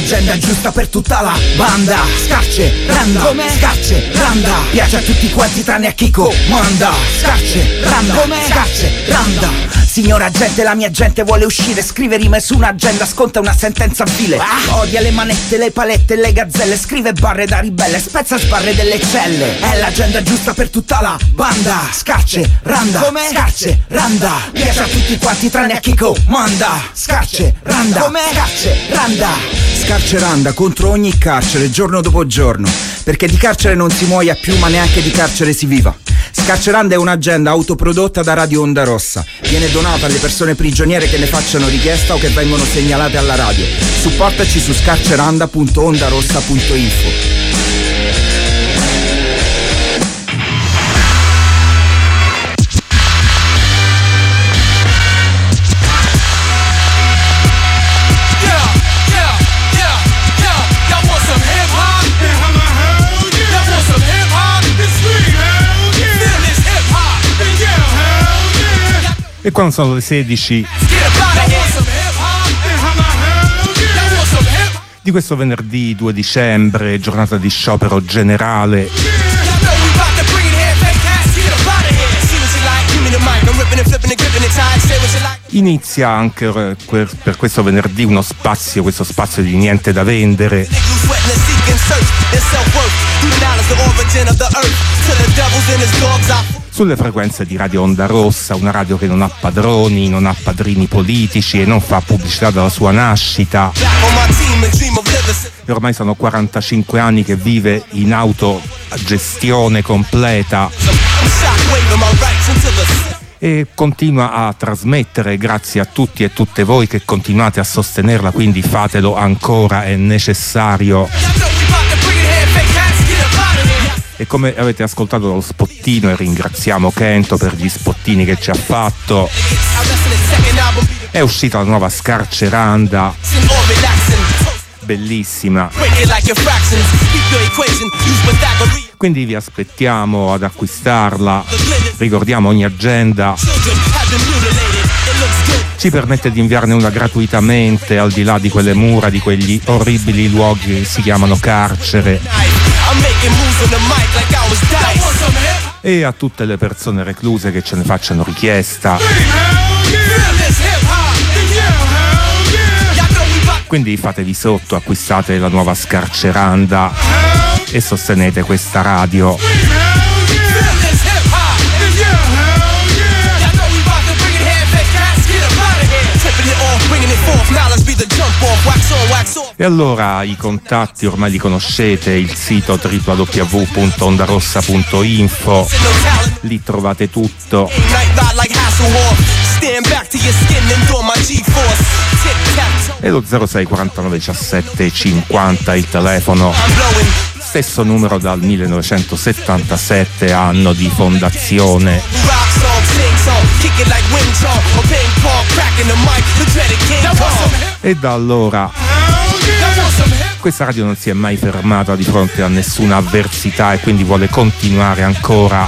un'agenda giusta per tutta la banda. Scarce, randa, come? Scarce, randa, piace a tutti quanti tranne a chi comanda. Scarce, randa, come? Scarce, randa. Signora gente, la mia gente vuole uscire, scrive rime su un'agenda, sconta una sentenza vile. Odia le manette, le palette e le gazzelle, scrive barre da ribelle, spezza sbarre delle celle. È l'agenda giusta per tutta la banda. Scarce, randa, come? Scarce, randa, piace a tutti quanti tranne a chi comanda. Scarce, randa, come? Scarce, randa. Scarce, randa contro ogni carcere, giorno dopo giorno, perché di carcere non si muoia più, ma neanche di carcere si viva. Scarceranda è un'agenda autoprodotta da Radio Onda Rossa. Viene donata alle persone prigioniere che ne facciano richiesta o che vengono segnalate alla radio. Supportaci su scarceranda.ondarossa.info. E quando sono le 16 di questo venerdì 2 dicembre, giornata di sciopero generale, inizia anche per questo venerdì questo spazio di niente da vendere, sulle frequenze di Radio Onda Rossa, una radio che non ha padroni, non ha padrini politici e non fa pubblicità dalla sua nascita. E ormai sono 45 anni che vive in autogestione completa e continua a trasmettere grazie a tutti e tutte voi che continuate a sostenerla, quindi fatelo ancora, è necessario. E come avete ascoltato dallo spottino, e ringraziamo Kento per gli spottini che ci ha fatto, è uscita la nuova Scarceranda, bellissima, quindi vi aspettiamo ad acquistarla. Ricordiamo, ogni agenda ci permette di inviarne una gratuitamente al di là di quelle mura, di quegli orribili luoghi che si chiamano carcere. E a tutte le persone recluse che ce ne facciano richiesta. Quindi fatevi sotto, acquistate la nuova Scarceranda e sostenete questa radio. E allora i contatti ormai li conoscete, il sito www.ondarossa.info, lì trovate tutto. E lo 06 49 17 50 il telefono, stesso numero dal 1977, anno di fondazione. E da allora questa radio non si è mai fermata di fronte a nessuna avversità e quindi vuole continuare ancora.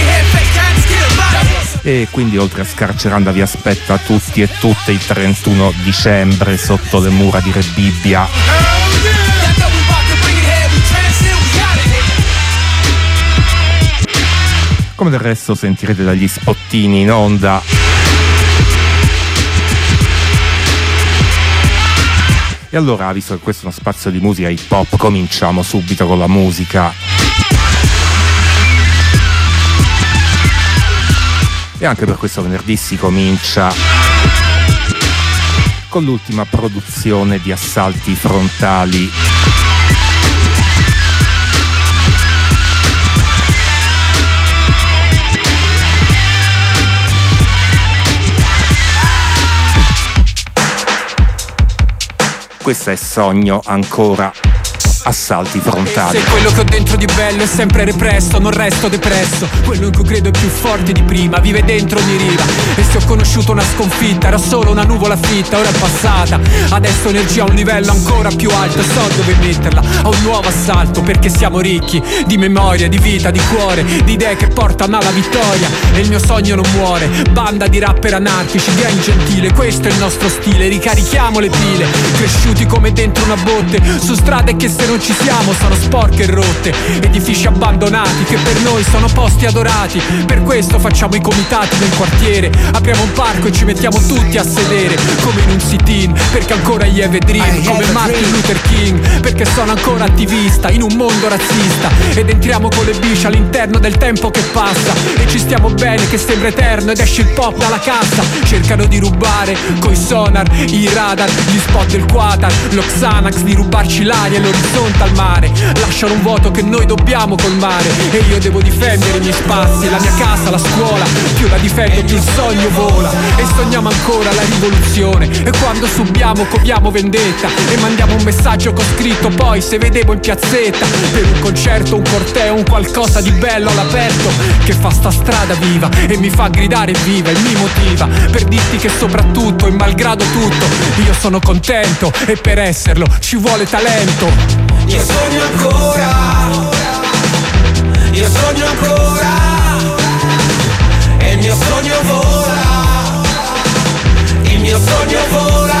E quindi oltre a Scarceranda vi aspetta tutti e tutte il 31 dicembre sotto le mura di Rebibbia. Come del resto sentirete dagli spottini in onda. E allora, visto che questo è uno spazio di musica hip hop, cominciamo subito con la musica. E anche per questo venerdì si comincia con l'ultima produzione di Assalti Frontali. Questa è Sogno ancora. Assalti frontali. Se quello che ho dentro di bello è sempre represso, non resto depresso. Quello in cui credo è più forte di prima, vive dentro ogni riva. E se ho conosciuto una sconfitta, era solo una nuvola fitta, ora è passata. Adesso energia a un livello ancora più alto, so dove metterla, a un nuovo assalto. Perché siamo ricchi di memoria, di vita, di cuore, di idee che portano alla vittoria. E il mio sogno non muore, banda di rapper anarchici, gang gentile. Questo è il nostro stile, ricarichiamo le pile. Cresciuti come dentro una botte, su strade che se non ci siamo sono sporche e rotte. Edifici abbandonati che per noi sono posti adorati. Per questo facciamo i comitati del quartiere, apriamo un parco e ci mettiamo tutti a sedere come in un sit-in, perché ancora gli have a dream, come Martin Luther King, perché sono ancora attivista in un mondo razzista. Ed entriamo con le bici all'interno del tempo che passa e ci stiamo bene che sembra eterno ed esce il pop dalla cassa. Cercano di rubare coi sonar, i radar, gli spot del Quatar, lo Xanax, di rubarci l'aria e l'orizzonte al mare. Lasciano un vuoto che noi dobbiamo colmare e io devo difendere i miei spazi, la mia casa, la scuola. Più la difendo più il sogno vola. E sogniamo ancora la rivoluzione, e quando subiamo copiamo vendetta e mandiamo un messaggio con scritto poi se vedevo in piazzetta. Per un concerto, un corteo, un qualcosa di bello all'aperto che fa sta strada viva e mi fa gridare viva e mi motiva. Per dirti che soprattutto e malgrado tutto io sono contento e per esserlo ci vuole talento. Io sogno ancora, io sogno ancora, e il mio sogno vola, il mio sogno vola,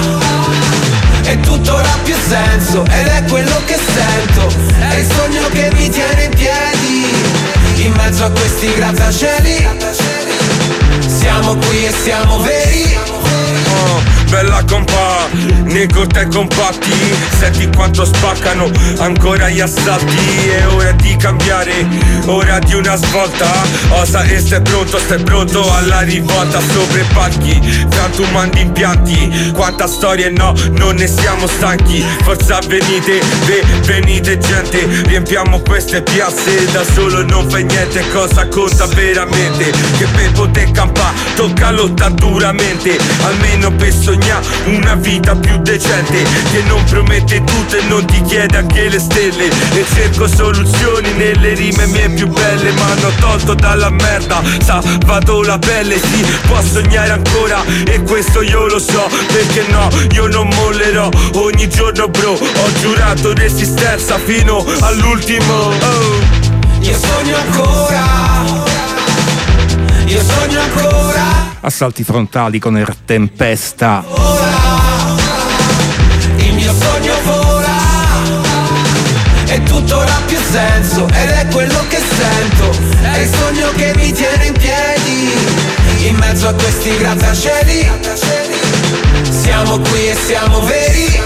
e tutto ora ha più senso, ed è quello che sento, è il sogno che mi tiene in piedi, in mezzo a questi grattacieli, siamo qui e siamo veri. Bella compa, nei cortei compatti, senti quanto spaccano ancora gli assalti. È ora di cambiare, ora di una svolta. Osa e stai pronto alla rivolta. Sopra i palchi, frantumando impianti. Quanta storia no, non ne siamo stanchi. Forza venite, venite gente. Riempiamo queste piazze, da solo non fai niente. Cosa conta veramente? Che per poter campare tocca lottare duramente. Almeno per sognare una vita più decente, che non promette tutto e non ti chiede anche le stelle. E cerco soluzioni nelle rime mie più belle, ma hanno tolto dalla merda, salvato la pelle. Si può sognare ancora e questo io lo so, perché no, io non mollerò ogni giorno bro. Ho giurato resistenza fino all'ultimo. Io sogno ancora, io sogno ancora. Assalti frontali con il Tempesta. Il mio sogno vola, e tutto ora ha più senso, ed è quello che sento, è il sogno che mi tiene in piedi, in mezzo a questi grattacieli, siamo qui e siamo veri.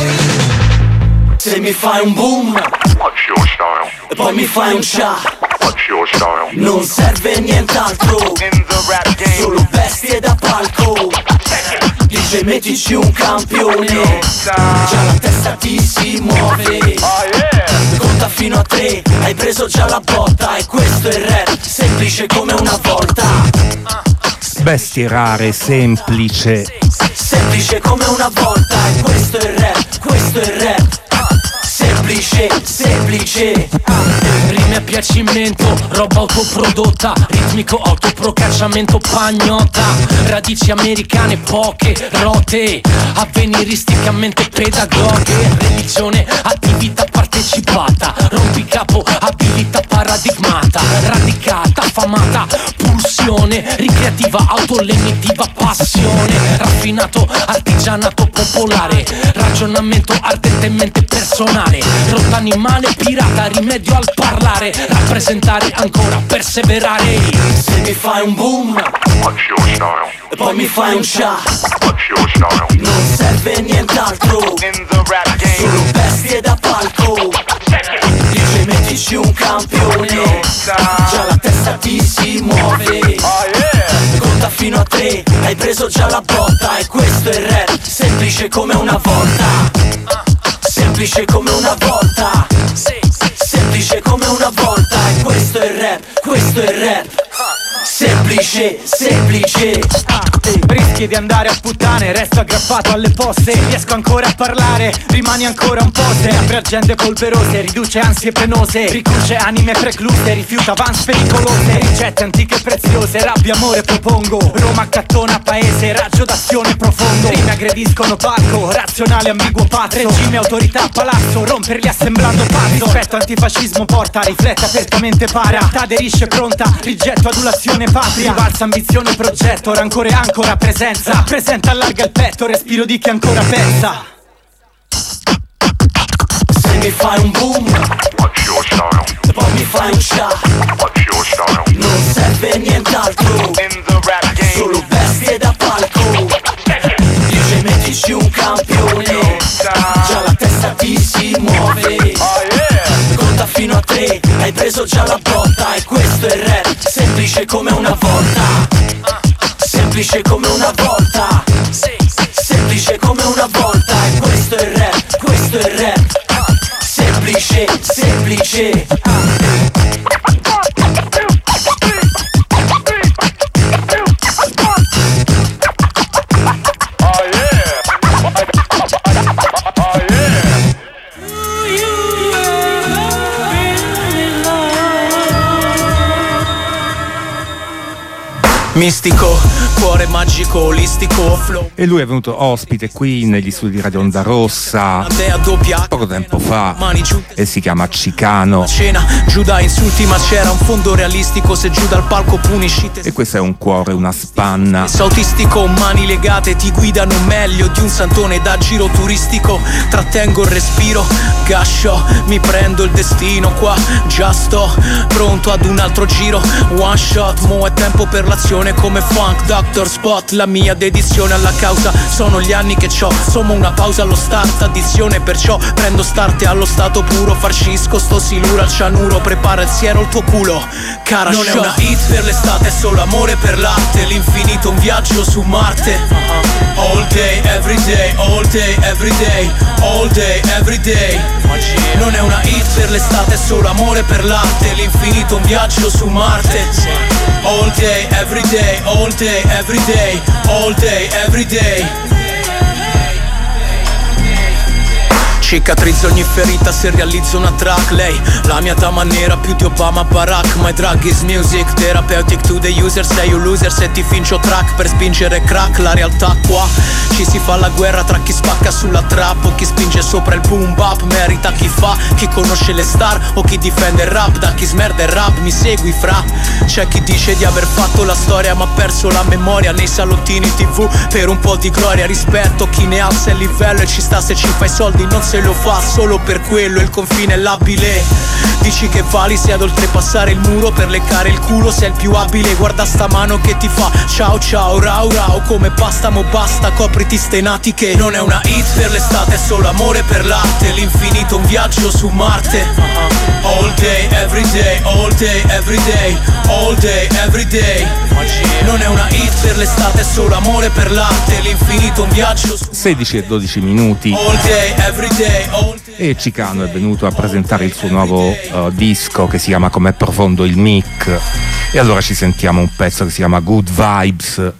Se mi fai un boom e poi mi fai un shot, non serve nient'altro, solo bestie da palco. Dice mettici un campione, già la testa ti si muove, conta fino a 3, hai preso già la botta. E questo è il rap, semplice come una volta. Bestie rare, semplice, semplice come una volta. E questo è il rap, questo è il rap. Semplice, semplice. Rime a piacimento, roba autoprodotta, ritmico autoprocacciamento pagnotta, radici americane poche, rote, avveniristicamente pedagoghe, religione, attività partecipata, rompicapo, abilità paradigmata, radicata, affamata, pulsione, ricreativa, autolenitiva, passione, raffinato, artigianato popolare, ragionamento ardentemente personale, rotta animale, pirata, rimedio al parlare, rappresentare ancora, perseverare. Se mi fai un boom e poi mi fai un shot, non serve nient'altro, solo bestie da palco. Dice mettici un campione, già la testa ti si muove, conta fino a 3, hai preso già la botta. E questo è il rap, semplice come una volta, semplice come una volta, semplice come una volta. E questo è il rap, questo è il rap, semplice, semplice. voglia di andare a puttane, resto aggrappato alle poste. Riesco ancora a parlare, rimani ancora un poser. Apre agende polverose, riduce ansie penose, ricuce anime precluse, rifiuta vans pericolose, ricette antiche e preziose, rabbia amore propongo. Roma accattona paese, raggio d'azione profondo. Rime aggrediscono palco, razionale ambiguo pazzo. Regime autorità palazzo, romperli assemblando pazzo. Rispetto antifascismo porta, riflette apertamente para. Aderisce pronta, rigetto adulazione patria. Rivalsa ambizione progetto, rancore ancora presenza. Rappresenta allarga il petto, respiro di chi ancora pensa. Se mi fai un boom, poi mi fai un shot, non serve nient'altro, solo bestie da palco. Dice mettici un campione, già la testa ti si muove. Conta fino a 3, hai preso già la botta. E questo è il rap, semplice come una volta. Semplice come una volta. Semplice come una volta. E questo è il rap, questo è il rap. Semplice, semplice. Mistico, cuore magico, olistico, flow. E lui è venuto ospite qui negli studi di Radio Onda Rossa poco tempo fa e si chiama Chicano. Cena, giù da insulti ma c'era un fondo realistico. Se giù dal palco punisci te. E questo è un cuore, una spanna. Autistico, mani legate ti guidano meglio di un santone da giro turistico. Trattengo il respiro, gascio, mi prendo il destino qua. Già sto pronto ad un altro giro. One shot, mo' è tempo per l'azione come Funk Dr. Spot. La mia dedizione alla causa sono gli anni che c'ho. Sommo una pausa allo start, addizione perciò prendo start allo stato puro. Farcisco sto siluro al cianuro, prepara il siero il tuo culo. Cara non shot. È una hit per l'estate, è solo amore per l'arte. L'infinito un viaggio su Marte. All day, every day, all day, every day, all day, every day. Non è una hit per l'estate, è solo amore per l'arte. L'infinito un viaggio su Marte. All day, every day, all day, every day, all day, every day. Cicatrizzo ogni ferita se realizzo una track. Lei, la mia dama nera più di Obama Barack. My drug is music, therapeutic to the user. Sei un loser se ti fincio track per spingere crack. La realtà qua, ci si fa la guerra tra chi spacca sulla trap o chi spinge sopra il boom bap. Merita chi fa, chi conosce le star o chi difende il rap da chi smerda il rap. Mi segui fra, c'è chi dice di aver fatto la storia ma ha perso la memoria nei salottini TV per un po' di gloria. Rispetto chi ne alza il livello e ci sta se ci fai soldi, non se lo fa solo per quello. Il confine è labile, dici che vali se ad oltrepassare il muro per leccare il culo sei il più abile. Guarda sta mano che ti fa ciao ciao rau rau. Come pasta mo basta, copriti ste natiche. Non è una hit per l'estate, è solo amore per l'arte. L'infinito un viaggio su Marte. All day, every day, all day, every day, all day, every day. Non è una hit per l'estate, è solo amore per l'arte. L'infinito un viaggio su 16 e 12 minuti. All day, every day, all day. E Chicano è venuto a presentare il suo nuovo disco che si chiama Com'è profondo il mic. E allora ci sentiamo un pezzo che si chiama Good Vibes.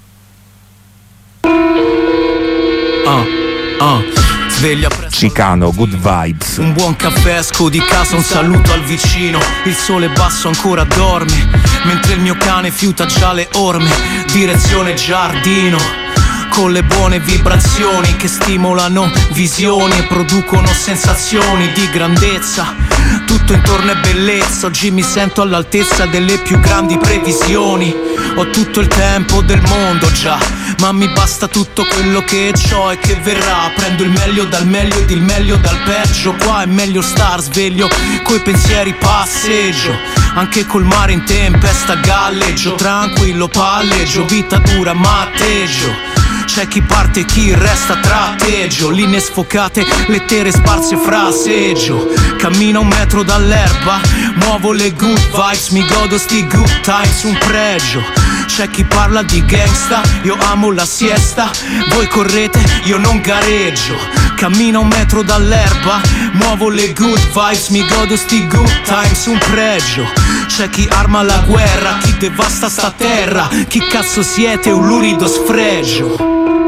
Sveglia Chicano, Good Vibes. Un buon caffè, esco di casa, un saluto al vicino. Il sole basso ancora dorme, mentre il mio cane fiuta già le orme. Direzione giardino, con le buone vibrazioni che stimolano visioni e producono sensazioni di grandezza. Tutto intorno è bellezza, oggi mi sento all'altezza delle più grandi previsioni. Ho tutto il tempo del mondo già, ma mi basta tutto quello che c'ho e che verrà. Prendo il meglio dal meglio ed il meglio dal peggio. Qua è meglio star sveglio, coi pensieri passeggio. Anche col mare in tempesta galleggio, tranquillo palleggio, vita dura matteggio. C'è chi parte e chi resta tratteggio, linee sfocate, lettere sparse fra seggio. Cammino un metro dall'erba, muovo le good vibes, mi godo sti good times, un pregio. C'è chi parla di gangsta, io amo la siesta. Voi correte, io non gareggio. Cammino un metro dall'erba, muovo le good vibes, mi godo sti good times, un pregio. c'è chi arma la guerra, chi devasta sta terra. Chi cazzo siete, un lurido sfregio?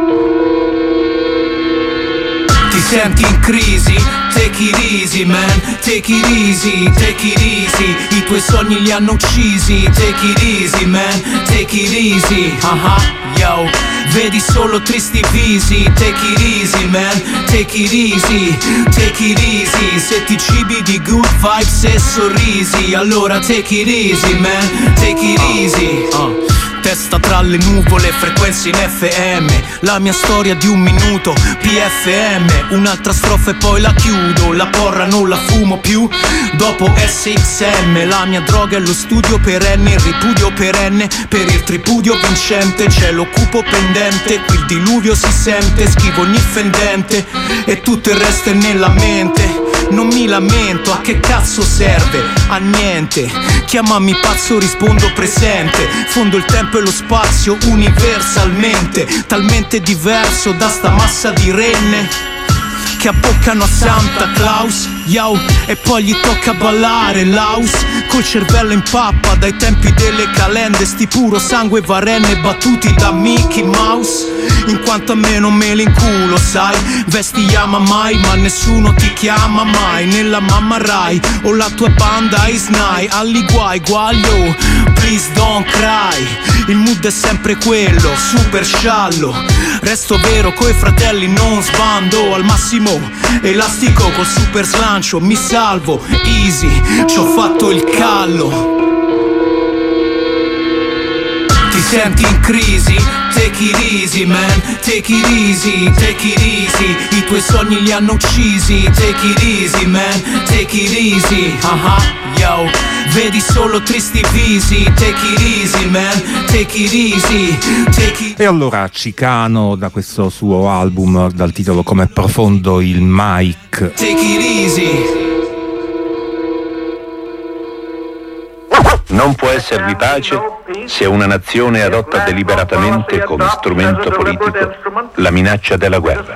Ti senti in crisi? Take it easy man, take it easy, take it easy. I tuoi sogni li hanno uccisi. Take it easy man, take it easy. Yo, vedi solo tristi visi. Take it easy man, take it easy, take it easy. Se ti cibi di good vibes e sorrisi, allora take it easy man, take it easy. Testa tra le nuvole, frequenze in FM. La mia storia di un minuto, PFM. Un'altra strofa e poi la chiudo. La porra non la fumo più dopo SXM. La mia droga è lo studio perenne, il ripudio perenne. Per il tripudio vincente c'è l'occupo pendente. Qui il diluvio si sente, schivo ogni fendente e tutto il resto è nella mente. Non mi lamento, a che cazzo serve? A niente. Chiamami pazzo, rispondo presente. Fondo il tempo e lo spazio universalmente. Talmente diverso da sta massa di renne che abboccano a Santa Claus, yo, e poi gli tocca ballare Laus. Col cervello in pappa dai tempi delle calende. Sti puro sangue varenne battuti da Mickey Mouse. In quanto a me non me l'inculo, sai. Vesti Yama mai, ma nessuno ti chiama mai. Nella mamma Rai o la tua banda is nai. Alli guai, guaglio, please don't cry. Il mood è sempre quello, super sciallo. Resto vero coi fratelli, non sbando. Al massimo elastico col super slancio. Mi salvo, easy, ci ho fatto il callo. Ti senti in crisi? Take it easy man, take it easy, take it easy. I tuoi sogni li hanno uccisi. Take it easy man, take it easy. Yo, vedi solo tristi visi. Take it easy man, take it easy, take it. E allora Chicano, da questo suo album dal titolo Come profondo il mic. Take it easy. Non può esservi pace se una nazione adotta deliberatamente come strumento politico la minaccia della guerra.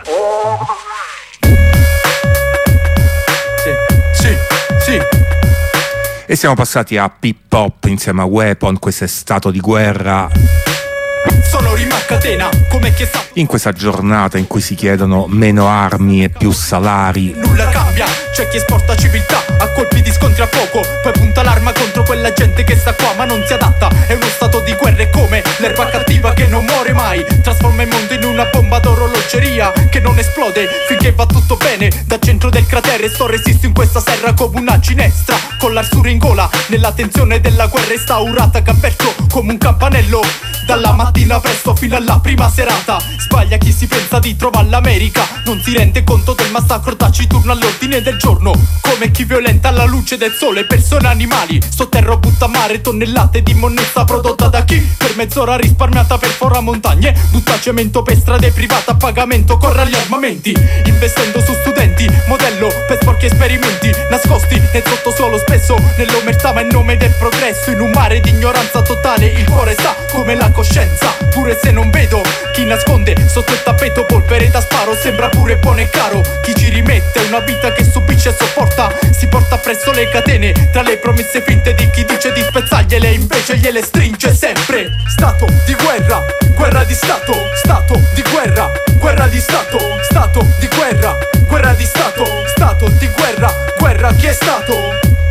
Sì. E siamo passati a Pip Hop insieme a Weapon, questo è Stato di guerra. Sono rima a catena, come che sa. In questa giornata in cui si chiedono meno armi e più salari. Nulla cambia, c'è chi esporta civiltà a colpi di scontri a poco. Poi punta l'arma contro quella gente che sta qua ma non si adatta. È uno stato di guerra, è come l'erba cattiva che non muore mai. Trasforma il mondo in una bomba d'orologeria che non esplode finché va tutto bene. Dal centro del cratere resisto in questa serra come una ginestra, con l'arsura in gola nella tensione della guerra instaurata, che avverto come un campanello dalla mattina presto fino alla prima serata. Sbaglia chi si pensa di trovare l'America, non si rende conto del massacro taciturno all'ordine del giorno. Come chi violenta alla luce del sole persone e animali. Sotterra butta a mare tonnellate di monnezza prodotta da chi per mezz'ora risparmiata perfora montagne. Butta cemento per strade private a pagamento, corre agli armamenti, investendo su studenti, modello per sporchi esperimenti nascosti nel sottosuolo, spesso nell'omertà ma in nome del progresso. In un mare di ignoranza totale il cuore sa come la coscienza, pure se non vedo chi nasconde sotto il tappeto polvere da sparo. Sembra pure buono e caro chi ci rimette una vita che subisce e sopporta. Si porta appresso le catene tra le promesse finte di chi dice di spezzargliele, invece gliele stringe sempre. Stato di guerra, guerra di stato, stato di guerra, guerra di stato, stato di guerra, guerra di stato, stato di guerra, guerra chi è stato?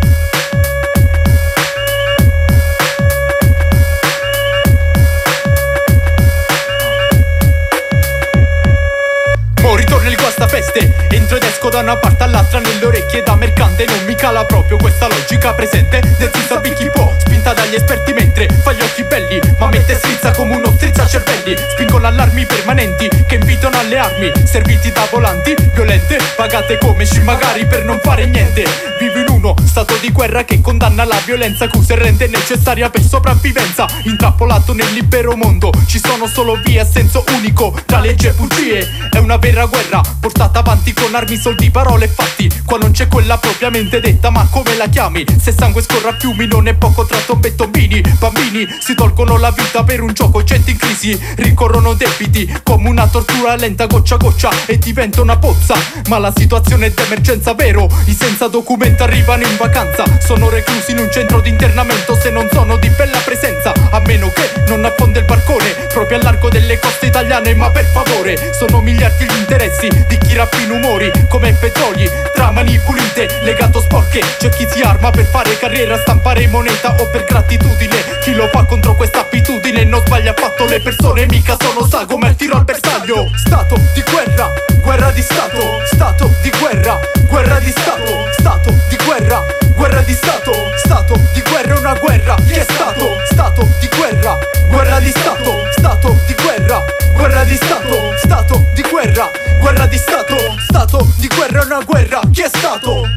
Ritorno il guastafeste, entro ed esco da una parte all'altra nelle orecchie da mercante. Non mi cala proprio questa logica presente del si sa chi può, spinta dagli esperti mentre fa gli occhi belli ma mette strizza come uno strizzacervelli. Spingono allarmi permanenti che invitano alle armi, serviti da volanti violente, pagate come sci magari per non fare niente. Vivo in uno stato di guerra che condanna la violenza che usa e rende necessaria per sopravvivenza. Intrappolato nel libero mondo ci sono solo vie a senso unico tra legge e bugie. È una vera guerra portata avanti con armi, soldi, parole parole e fatti. Qua non c'è quella propriamente detta, ma come la chiami? Se sangue scorre a fiumi non è poco tra tombe e tombini. Bambini si tolgono la vita per un gioco, gente in crisi, ricorrono debiti come una tortura lenta goccia a goccia e diventa una pozza. Ma la situazione è d'emergenza, vero? I senza documento arrivano in vacanza, sono reclusi in un centro di internamento se non sono di bella presenza, a meno che non affonda il barcone proprio al largo delle coste italiane. Ma per favore, sono miliardi gli interessi di chi raffina umori come petroli tra mani pulite, legato sporche. C'è chi si arma per fare carriera, stampare moneta o per gratitudine. Chi lo fa contro questa abitudine non sbaglia affatto, le persone mica sono sagome al tiro al bersaglio. Stato di guerra, guerra di stato, stato di guerra, guerra di stato, stato di guerra, guerra di stato, stato di guerra è una guerra. Chi è stato? Stato di guerra, guerra di stato, stato di guerra, guerra di stato, stato di guerra, guerra di stato, stato di guerra è una guerra. Chi è stato?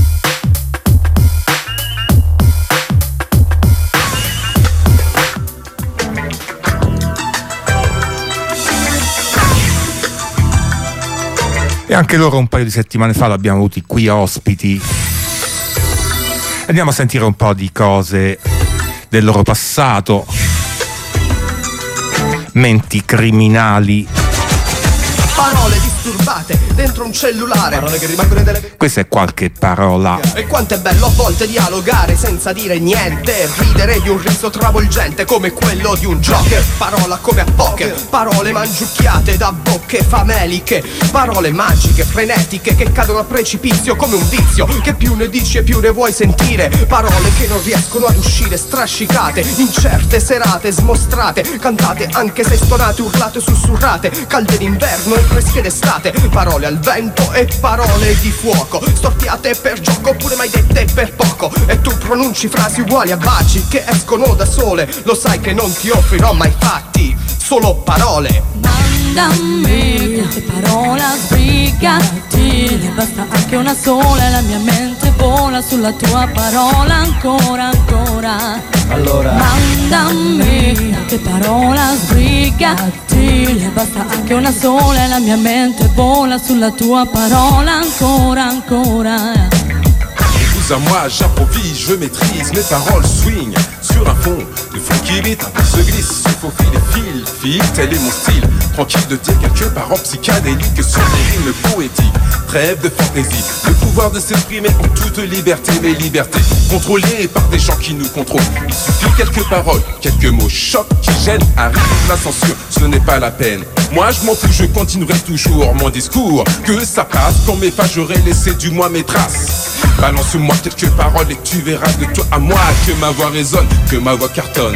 E anche loro un paio di settimane fa l'abbiamo avuti qui ospiti. Andiamo a sentire un po' di cose del loro passato. Menti criminali. Parole disturbate dentro un cellulare, parole che rimangono in delle... Questa è qualche parola. E quanto è bello a volte dialogare senza dire niente, ridere di un riso travolgente come quello di un joker. Parola come a poker, parole mangiucchiate da bocche fameliche, parole magiche, frenetiche che cadono a precipizio come un vizio, che più ne dici e più ne vuoi sentire. Parole che non riescono ad uscire, strascicate in certe serate smostrate, cantate anche se stonate, urlate, sussurrate, calde d'inverno e fresche d'estate. Parole al vento e parole di fuoco, storpiate per gioco oppure mai dette per poco. E tu pronunci frasi uguali a baci che escono da sole. Lo sai che non ti offrirò mai fatti, solo parole. Mandami qualche parola, sbrigati, ne basta anche una sola e la mia mente vola sulla tua parola ancora, ancora. Allora mandami qualche parola, sbrigati, ne basta anche una sola e la mia mente vola sulla tua parola ancora, ancora. À moi, j'improvise, je maîtrise, mes paroles swing sur un fond de flou qui vite, un peu se glisse, se faufile et file, tel est mon style. Tranquille de dire quelques paroles psychédéliques sur des rimes poétiques. Trêve de fantaisie, le pouvoir de s'exprimer en toute liberté, mais liberté contrôlée par des gens qui nous contrôlent. Il suffit quelques paroles, quelques mots chocs qui gênent, arrive la censure, ce n'est pas la peine. Moi je m'en fous, je continuerai toujours mon discours. Que ça passe, quand mes pas j'aurais laissé du moins mes traces. Balance-moi quelques paroles et tu verras de toi à moi que ma voix résonne, que ma voix cartonne.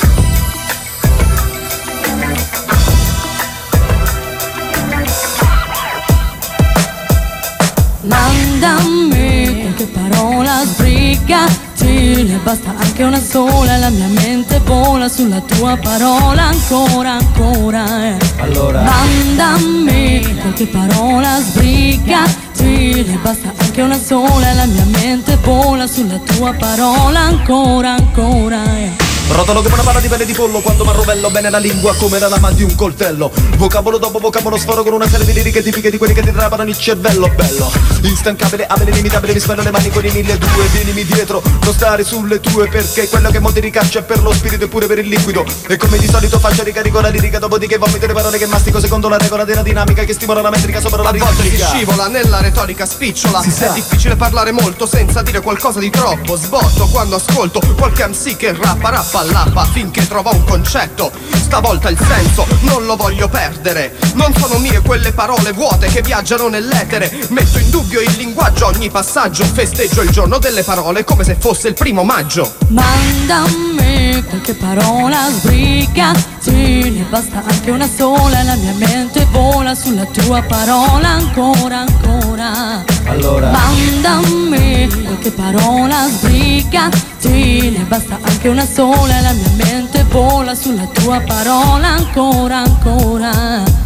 Mandami qualche parola, sbrigati, ne basta anche una sola e la mia mente vola sulla tua parola ancora, ancora. Allora mandami qualche parola, sbrigati, ne basta anche una sola e la mia mente vola sulla tua parola ancora, ancora. Rotolo come una palla di pelle di pollo quando m'arrovello bene la lingua come la lama di un coltello. Vocabolo dopo vocabolo sforo con una serie di liriche tipiche di quelli che ti trapano il cervello. Bello, instancabile, abile, limitabile, mi spello le mani con i 1200. Vienimi dietro, non stare sulle tue perché quello che molti ricaccia è per lo spirito e pure per il liquido. E come di solito faccio ricarico la lirica, dopodiché vomito le parole che mastico secondo la regola della dinamica che stimola la metrica sopra la ritmica. A volte si scivola nella retorica spicciola, è difficile parlare molto senza dire qualcosa di troppo. Sbotto quando ascolto qualche MC che rappa lappa finché trova un concetto. Stavolta il senso non lo voglio perdere. Non sono mie quelle parole vuote che viaggiano nell'etere. Metto in dubbio il linguaggio, ogni passaggio. Festeggio il giorno delle parole come se fosse il 1° maggio. Mandami qualche parola, sbrigati, ne basta anche una sola e la mia mente vola sulla tua parola ancora, ancora. Allora mandami qualche parola, sbrigati, ne basta anche una sola e la mia mente vola sulla tua parola ancora, ancora.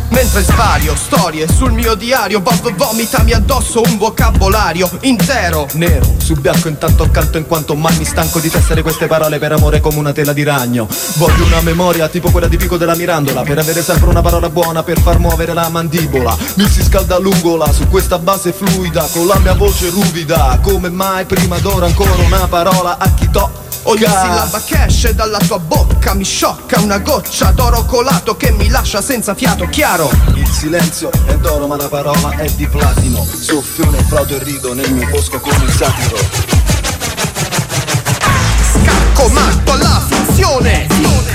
Mentre svario storie sul mio diario, Bob vomitami addosso un vocabolario intero nero su bianco, intanto canto in quanto mai mi stanco di tessere queste parole per amore come una tela di ragno. Voglio una memoria tipo quella di Pico della Mirandola, per avere sempre una parola buona per far muovere la mandibola. Mi si scalda l'ungola su questa base fluida, con la mia voce ruvida. Come mai prima d'ora ancora una parola a chi to? Ogni sillaba che esce dalla tua bocca mi sciocca, una goccia d'oro colato che mi lascia senza fiato, chiaro? Il silenzio è d'oro ma la parola è di platino. Soffione, flauto e rido nel mio bosco come un satiro. Scacco matto alla finzione.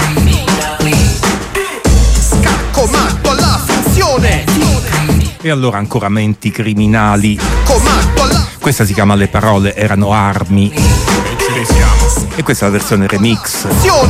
Scacco matto alla finzione. E allora ancora menti criminali. Questa si chiama Le parole erano armi. E questa è la versione remix.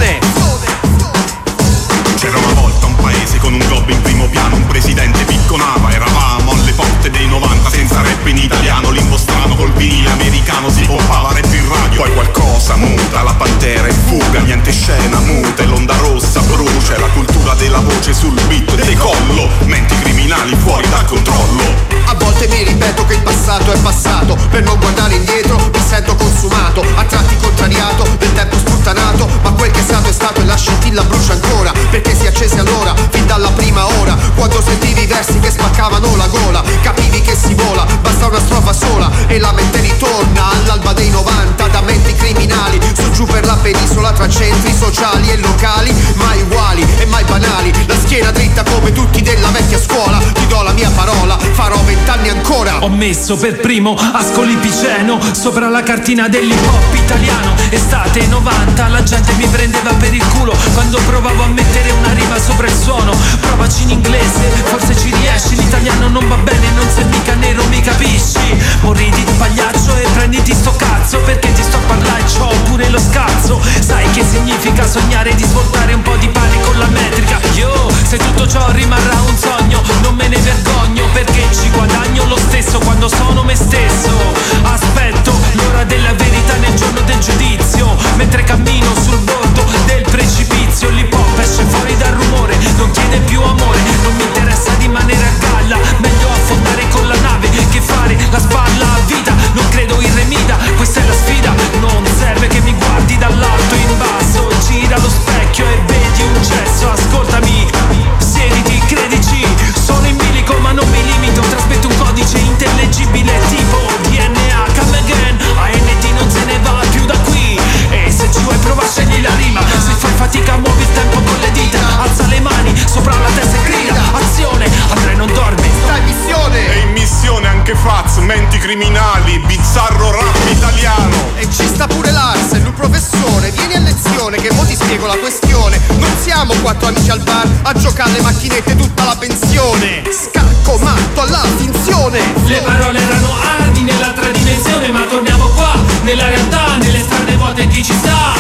C'era una volta un paese con un globo in primo piano, un presidente picconava, eravamo alle porte dei 90 senza rap in italiano, limbo strano col vinile americano, si pompava rap in radio, poi qualcosa muta, la pantera in fuga, niente scena, mute, l'onda rossa brucia, la cultura della voce sul beat, decollo, menti criminali fuori dal controllo. A volte mi ripeto che il passato è passato, per non guardare indietro mi sento consumato, a tratti contrariato, del tempo sputtanato, ma quel che è stato e la scintilla brucia ancora, perché si accese allora, fin dalla prima ora, quando sentivi i versi che spaccavano la gola, capivi che si vola, basta una strofa sola, e la mente ritorna all'alba dei 90, da menti criminali, su giù per la penisola, tra centri sociali e locali, mai uguali e mai banali, la schiena dritta come tutti della vecchia scuola, ti do la mia parola, farò 20 anni ancora. Ho messo per primo Ascoli Piceno sopra la cartina dell'hip hop italiano. Estate 90, la gente mi prendeva per il culo quando provavo a mettere una rima sopra il suono. Provaci in inglese, forse ci riesci, l'italiano non va bene, non sei mica nero, mi capisci? Morriti di pagliaccio e prenditi sto cazzo, perché ti sto a parlare, c'ho pure lo scazzo. Sai che significa sognare di svoltare un po' di pane con la metrica? Yo, se tutto ciò rimarrà un sogno, non me ne vergogno, perché ci guadagno lo stesso quando sono me stesso. Aspetto l'ora della verità nel giorno del giudizio, mentre cammino sul bordo del precipizio. L'hip hop esce fuori dal rumore, non chiede più amore, non mi interessa rimanere a galla, meglio affondare con la nave che fare la spalla a vita. Non credo in remida, questa è la sfida, non serve che mi guardi dall'alto in basso, gira lo specchio e vedi un gesto. Ascoltami, siediti, credici, sono in bilico ma non mi limito, trasmetto un codice intellegibile tipo DNA, come again, AND non se ne va più da qui. E se ci vuoi prova scegli la rima, se fai fatica muovi il tempo con le dita, alza le mani sopra la testa e grida, azione, Andrea non dorme, sta in missione. E in missione anche Faz, menti criminali, bizzarro rap italiano. E ci sta pure Larsen, lui professore, vieni a lezione che mo ti spiego la questione. Non siamo 4 amici al bar a giocare alle macchinette tutta la pensione. Scacco matto alla finzione. Le parole erano armi nell'altra dimensione, ma torniamo qua, nella realtà, nelle strade vuote chi ci sta.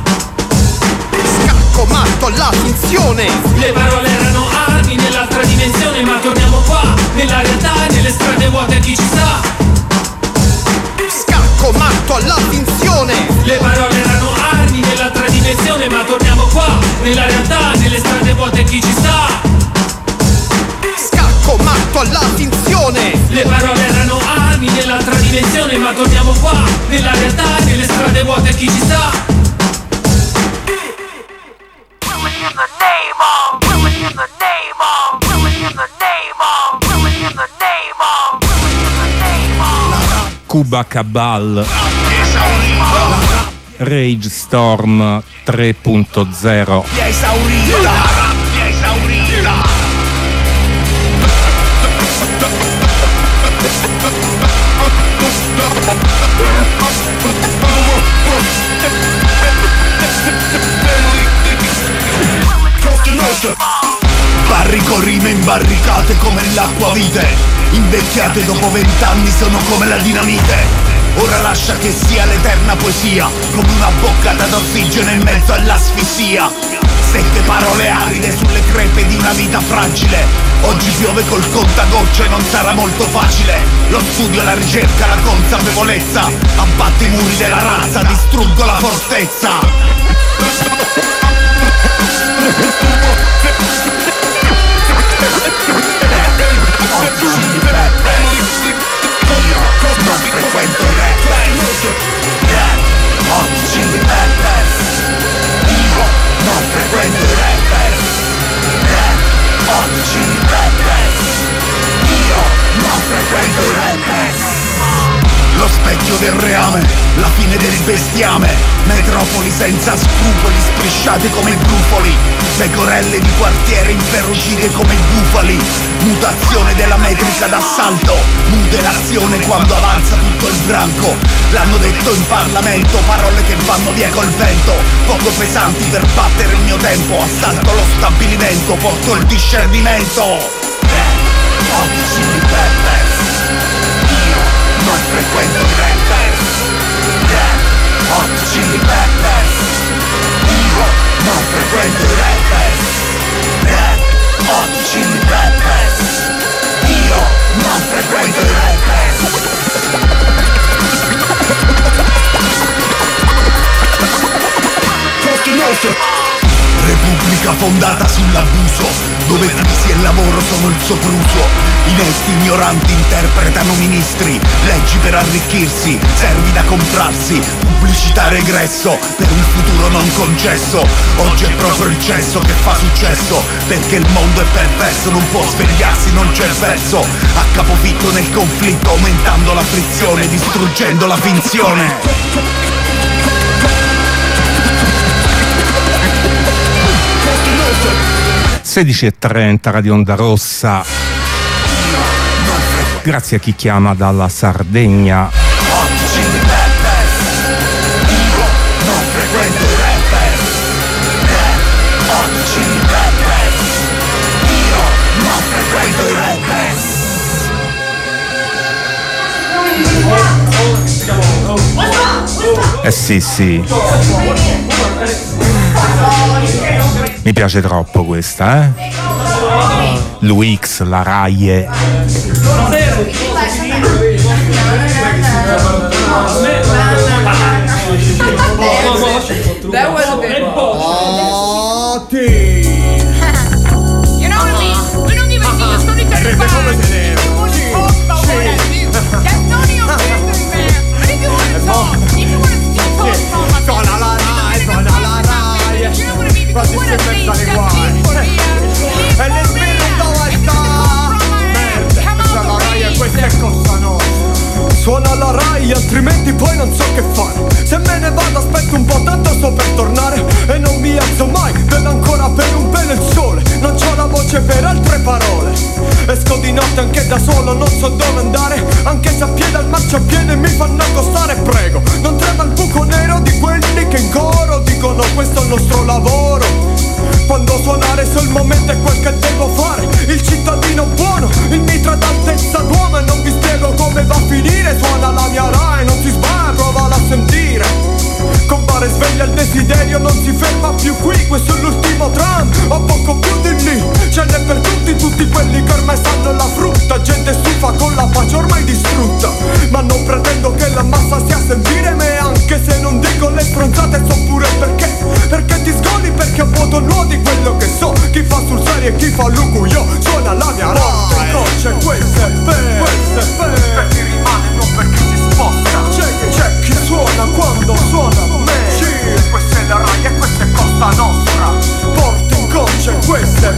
Scacco matto alla finzione. Le parole erano armi nell'altra dimensione, ma torniamo qua, nella realtà, nelle strade vuote chi ci sta. Scacco matto alla finzione. Le parole erano armi nell'altra dimensione, ma torniamo qua, nella realtà, nelle strade vuote chi ci sta. Scacco matto alla finzione. Le parole erano armi nell'altra dimensione, ma torniamo qua, nella realtà, nelle strade vuote chi ci sta. Cuba Cabal, Rage Storm 3.0. Barri con rime imbarricate come l'acquavite, invecchiate dopo 20 anni sono come la dinamite. Ora lascia che sia l'eterna poesia, come una boccata d'ossigeno in mezzo all'asfissia. 7 parole aride sulle crepe di una vita fragile. Oggi piove col contagocce e non sarà molto facile. Lo studio, la ricerca, la consapevolezza, abbatte i muri della razza, distruggo la fortezza. l'inizio del reame, la fine del bestiame. Metropoli senza scrupoli, strisciate come brufoli, pecorelle di quartiere inferocite come bufali. Mutazione della metrica d'assalto, mutilazione quando avanza tutto il branco. L'hanno detto in Parlamento, parole che vanno via col vento, poco pesanti per battere il mio tempo. Assalto lo stabilimento, porto il discernimento. Hot Chili Peppers, io non frequento i rappers. Hot Chili Peppers, io non frequento i rappers. Hot Chili Peppers, io non frequento i rappers. Repubblica fondata sull'abuso, dove crisi e lavoro sono il sopruso. Inesti ignoranti interpretano ministri, leggi per arricchirsi, servi da comprarsi, pubblicità regresso per un futuro non concesso. Oggi è proprio il cesso che fa successo, perché il mondo è perverso, non può svegliarsi, non c'è verso. A capofitto nel conflitto, aumentando la frizione, distruggendo la finzione. 16:30 Radio Onda Rossa. Grazie a chi chiama dalla Sardegna. Sì. Mi piace troppo questa, Luix, la Raie. That was a bit. Oh, T. You know what I mean? We don't even need a story to E le sbirre dove sta? Merda, questa la Rai e questa è cosa nostra. Suona la Rai altrimenti poi non so che fare. Se me ne vado aspetto un po', tanto sto per tornare. E non mi alzo mai, vedo ancora per un pelo il sole. Non c'ho la voce per altre parole. Esco di notte anche da solo, non so dove andare. Anche se a piede al marciapiede mi fanno accostare. Prego, non trema il buco nero di quelli che in coro dicono questo è il nostro lavoro. Quando suonare so il momento è quel che devo fare. Il cittadino buono, il mitra d'altezza d'uomo. E non vi spiego come va a finire. Suona la mia Rai, non si sbaglia, provala a sentire. Compare sveglia il desiderio, non si ferma più qui. Questo è l'ultimo tram, ho poco più di lì. Ce n'è per tutti quelli che ormai sanno la frutta. Gente stufa con la pace ormai distrutta. Ma non pretendo che la massa stia a sentire me. Anche se non dico le stronzate so pure perché. Perché ti sgodi, perché a vuoto nuoti quello che so. Chi fa sul serio e chi fa l'uguio. Suona la mia Rai. C'è questo è per, per chi rimane, non per chi si sposta. C'è chi suona quando suona me. Sì, questa è la Rai e questa è Costa Nostra. Porti in concia, questo è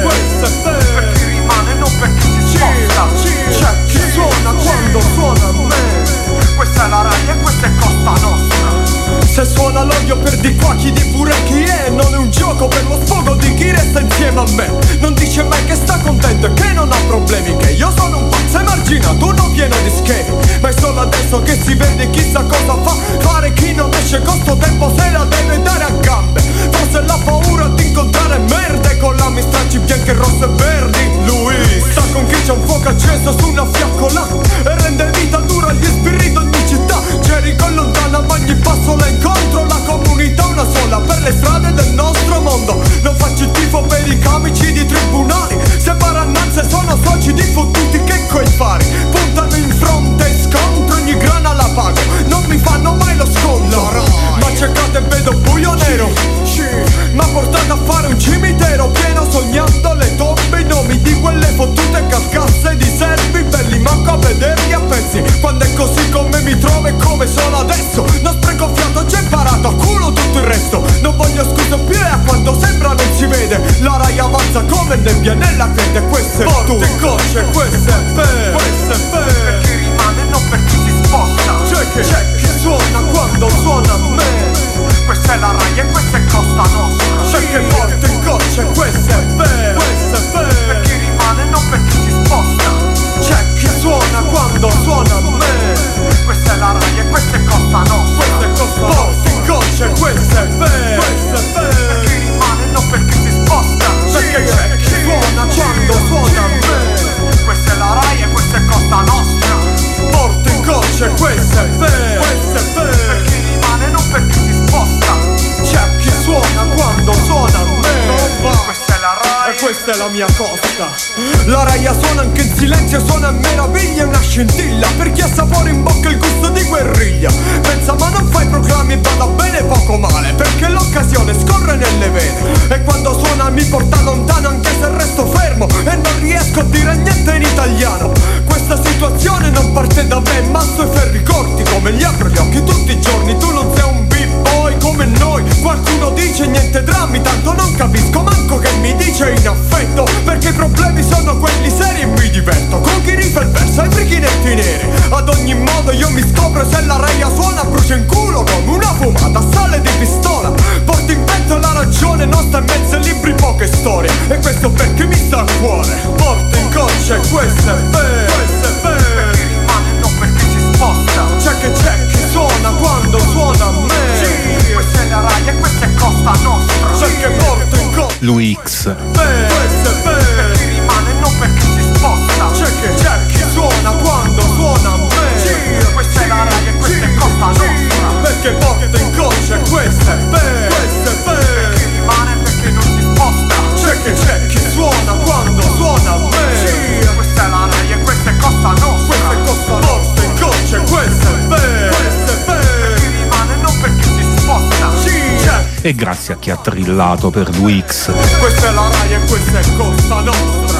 per chi rimane, non per chi si sposta. C'è chi suona quando suona me. Questa è la Rai e questa è Costa Nostra. Se suona l'odio per di qua chi di pure chi è. Non è un gioco per lo sfogo di chi resta insieme a me. Non dice mai che sta contento e che non ha problemi. Che io sono un pazzo emarginato, uno pieno di schemi. Ma è solo adesso che si vede chissà cosa fa. Fare chi non esce con sto tempo se la deve dare a gambe. Forse la paura di incontrare merde con la stracci bianche, rosse e verdi. Lui sta con chi c'è un fuoco acceso su una fiaccola e rende vita dura agli spiriti ogni città. Jericho è lontana ma ogni passo la incontro. La comunità una sola per le strade del nostro mondo. Non faccio il tifo per i camici di tribunali. Se barannanze sono soci di fottuti che coi fari. Puntano in fronte e scontro, ogni grana la pago. Non mi fanno mai lo sconto. Ma cercate e vedo buio nero. Ma portate a fare un cimitero pieno sognando le tombe, i nomi di quelle fottute carcasse di servi belli, manco a vederli a pezzi. Quando è così come mi trovo e come sono adesso, non spreco fiato, già imparato a culo tutto il resto. Non voglio scuse più e a quanto sembra non si vede. La Rai avanza come nebbia nella crede. Questo è porte gocce, questo è per chi rimane, non per chi si sposta. C'è questa è la mia costa. La raia suona anche in silenzio, suona a meraviglia, una scintilla per chi ha sapore in bocca, il gusto di guerriglia. Pensa ma non fai proclami, vada bene poco male, perché l'occasione scorre nelle vene. E quando suona mi porta lontano anche se resto fermo e non riesco a dire niente in italiano. Questa situazione non parte da me, mazzo i ferri corti come gli apro gli occhi tutti i giorni. Tu non sei un b-boy come noi, qualcuno dice niente drammi, tanto non capisco manco che mi dice in affetto, perché i problemi sono quelli seri e mi diverto con chi rifà il verso ai frichinetti neri. Ad ogni modo io mi scopro, se la raia suona brucia in culo come una fumata sale di pistola. Porto in petto la ragione, non sta in mezzo ai libri poche storie, e questo perché mi sta a cuore. Porto in coccia e questo è vero, questo è vero, perché rimane non perché si sposta. C'è chi suona quando suona a me. Sì, questa è la raia e questa è Costa Nostra. C'è che porto in coccia lui X. questo è vero, perché rimane non perché si sposta. C'è chi suona quando suona a me. Sì, questa è la raia e questa è Costa Nostra. Perché porto in coccia e questo è vero, questo è vero, perché rimane perché non si sposta. C'è chi suona quando suona a me. Sì, questa è la raia e questa è Costa Nostra. Questa è Costa Nostra. Porto in coccia e questo è vero, questo è vero, perché rimane non perché si sposta. Sì, E grazie a chi ha trillato per lui X. questa è la raia e questa è Costa Nostra.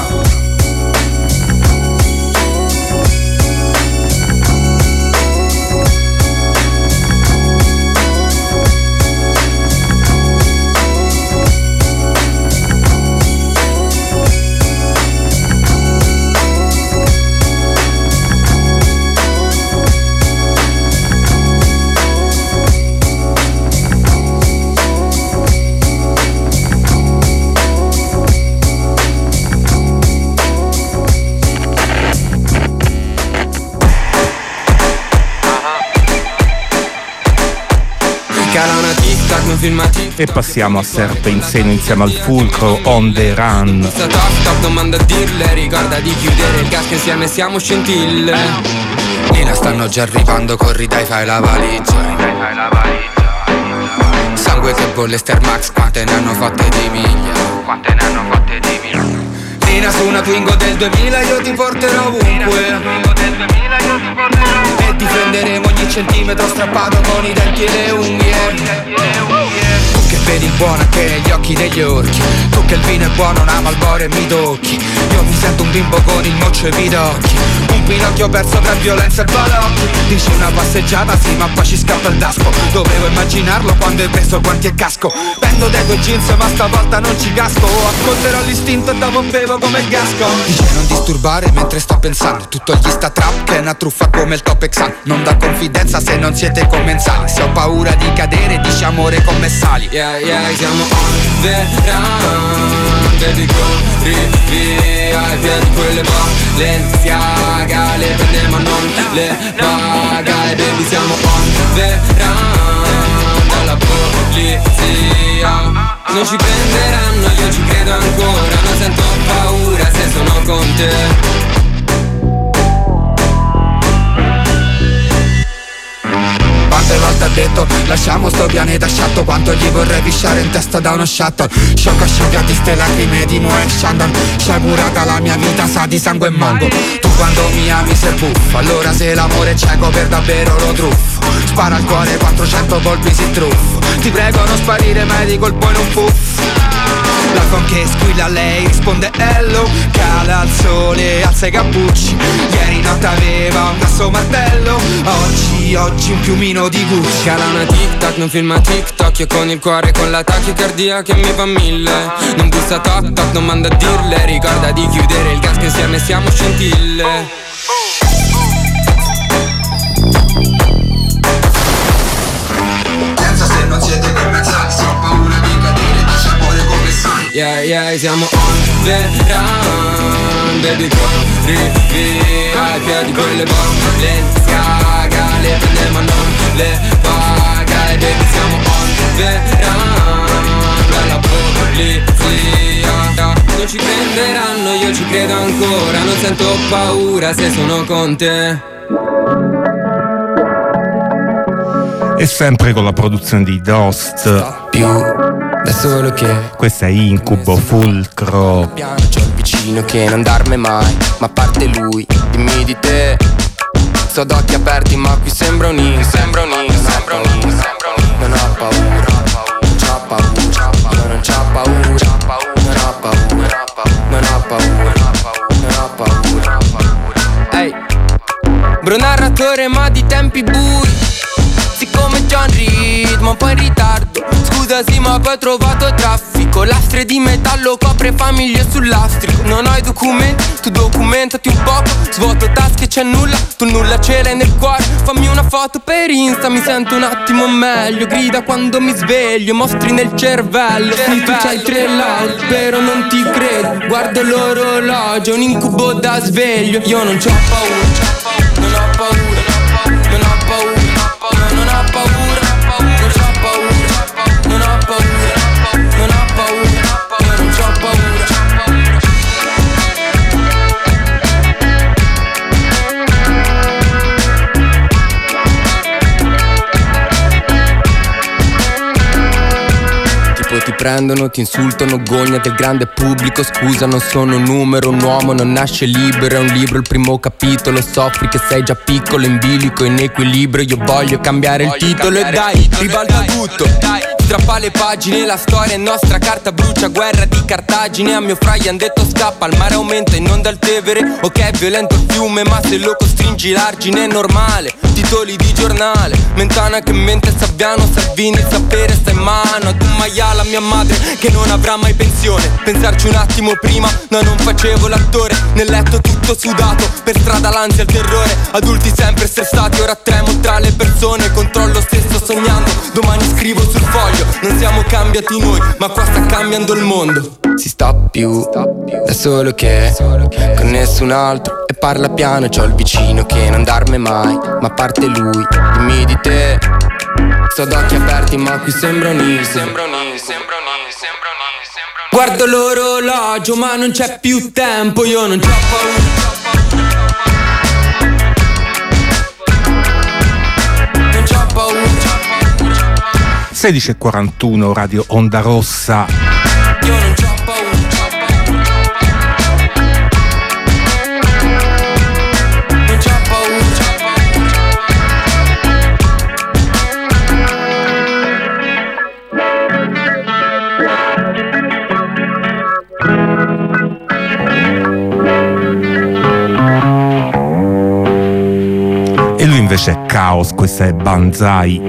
E passiamo a Serpe in seno insieme al Fulcro, On the Run. Stop, non manda a dirle, ricorda di chiudere il gas che insieme siamo scintille. Nina stanno già arrivando, corri dai fai la valigia. Sangue che bolle Star Max, quante ne hanno fatte di miglia. Nina su una Twingo del 2000 io ti porterò ovunque. E difenderemo ogni centimetro strappato con i denti e le unghie. Tu che vedi il buono anche negli occhi degli orchi, tu che il vino è buono, una Marlboro e mi tocchi. Io mi sento un bimbo con il moccio e i pidocchi, un Pinocchio perso tra violenza e balocchi. Dici una passeggiata sì ma poi ci scappa il daspo. Dovevo immaginarlo quando hai preso guanti e casco. Pendo dai tuoi jeans ma stavolta non ci casco. Ascolterò l'istinto e dopo bevo come il gasco. Dice non disturbare mentre sto pensando, tutto gli sta trap che è una truffa come il Top Exam. Non dà confidenza se non siete commensali, se ho paura di cadere dici amore come sali. Yeah, siamo on the run, baby corri via ai piedi quelle Balenciaga, le prende ma non le paga. E baby siamo on the run dalla polizia. Non ci prenderanno, io ci credo ancora, non sento paura se sono con te. Quante volte ha detto lasciamo sto pianeta sciatto, quanto gli vorrei pisciare in testa da uno shuttle. Sciocco asciugati ste lacrime di Moe Shandon, sciagurata la mia vita sa di sangue e mongo. Tu quando mi ami sei buffo, allora se l'amore è cieco per davvero lo truffo. Spara al cuore 400 colpi si truffo, ti prego non sparire mai di colpo in un puff. La con che squilla lei risponde hello, cala al sole, alza i cappucci. Ieri notte aveva un grasso martello, oggi un piumino di Gucci. Cala una tic-tac, non filma TikTok, io con il cuore con la tachicardia che mi fa 1000. Non bussa toc toc, non manda a dirle, ricorda di chiudere il gas che insieme siamo scintille. Pensa se non siete compensati, se ho paura di cadere, dici amore come sai. Yeah, siamo on the run, baby corri via ai piedi quelle Balenciaga, le prende ma non le paga. E baby siamo on the run dalla polizia. Non ci prenderanno, io ci credo ancora, non sento paura se sono con te. E sempre con la produzione di Dost. Più Da solo che questo è Incubo, Fulcro. Piano c'ho il vicino che non darme mai, ma a parte lui, dimmi di te. Sto d'occhi aperti ma qui sembra un sembra un non ho paura, non c'ho paura, non c'ho paura, non ho paura, non ho paura, non ho paura. Ehi, bro narratore ma di tempi bui, siccome c'ho un ritmo un po' in ritardo. Scusa sì ma poi ho trovato traffico, lastre di metallo copre famiglie sul lastrico. Non ho i documenti, tu documentati un poco. Svuoto tasche c'è nulla, tu nulla ce l'hai nel cuore. Fammi una foto per Insta, mi sento un attimo meglio. Grida quando mi sveglio, mostri nel cervello. Sì tu c'hai 3 like, però non ti credo. Guardo l'orologio, un incubo da sveglio. Io non c'ho paura, non ho paura, non ho paura, non ho paura, non c'ho paura, non ho paura, non ho paura, non c'ho paura. Ti prendono, ti insultano, gogna del grande pubblico. Scusa non sono un numero, un uomo non nasce libero. È un libro il primo capitolo, soffri che sei già piccolo, in bilico, in equilibrio. Io voglio cambiare il titolo e dai, ribalta tutto. Strappa le pagine, la storia è nostra, carta brucia, guerra di Cartagine. A mio fraglie han detto scappa, il mare aumenta e non dal Tevere. Ok è violento il fiume ma se lo costringi l'argine è normale. Titoli di giornale, Mentana che mente Sabbiano, Salvini il sapere sta in mano. Ad un maiala mia madre che non avrà mai pensione. Pensarci un attimo prima, no non facevo l'attore. Nel letto tutto sudato, per strada l'ansia e il terrore. Adulti sempre stressati, ora tremo tra le persone. Controllo stesso sognando, domani scrivo sul foglio. Non siamo cambiati noi, ma qua sta cambiando il mondo. Si sta più da solo che con nessun altro. E parla piano, c'ho il vicino che non darme mai, ma a parte lui, dimmi di te. Sto d'occhi aperti ma qui sembra un guardo l'orologio ma non c'è più tempo. Io non c'ho paura, non c'ho paura. 16:41 Radio Onda Rossa. Io non c'ho paura. E lui invece è Caos, questa è Banzai.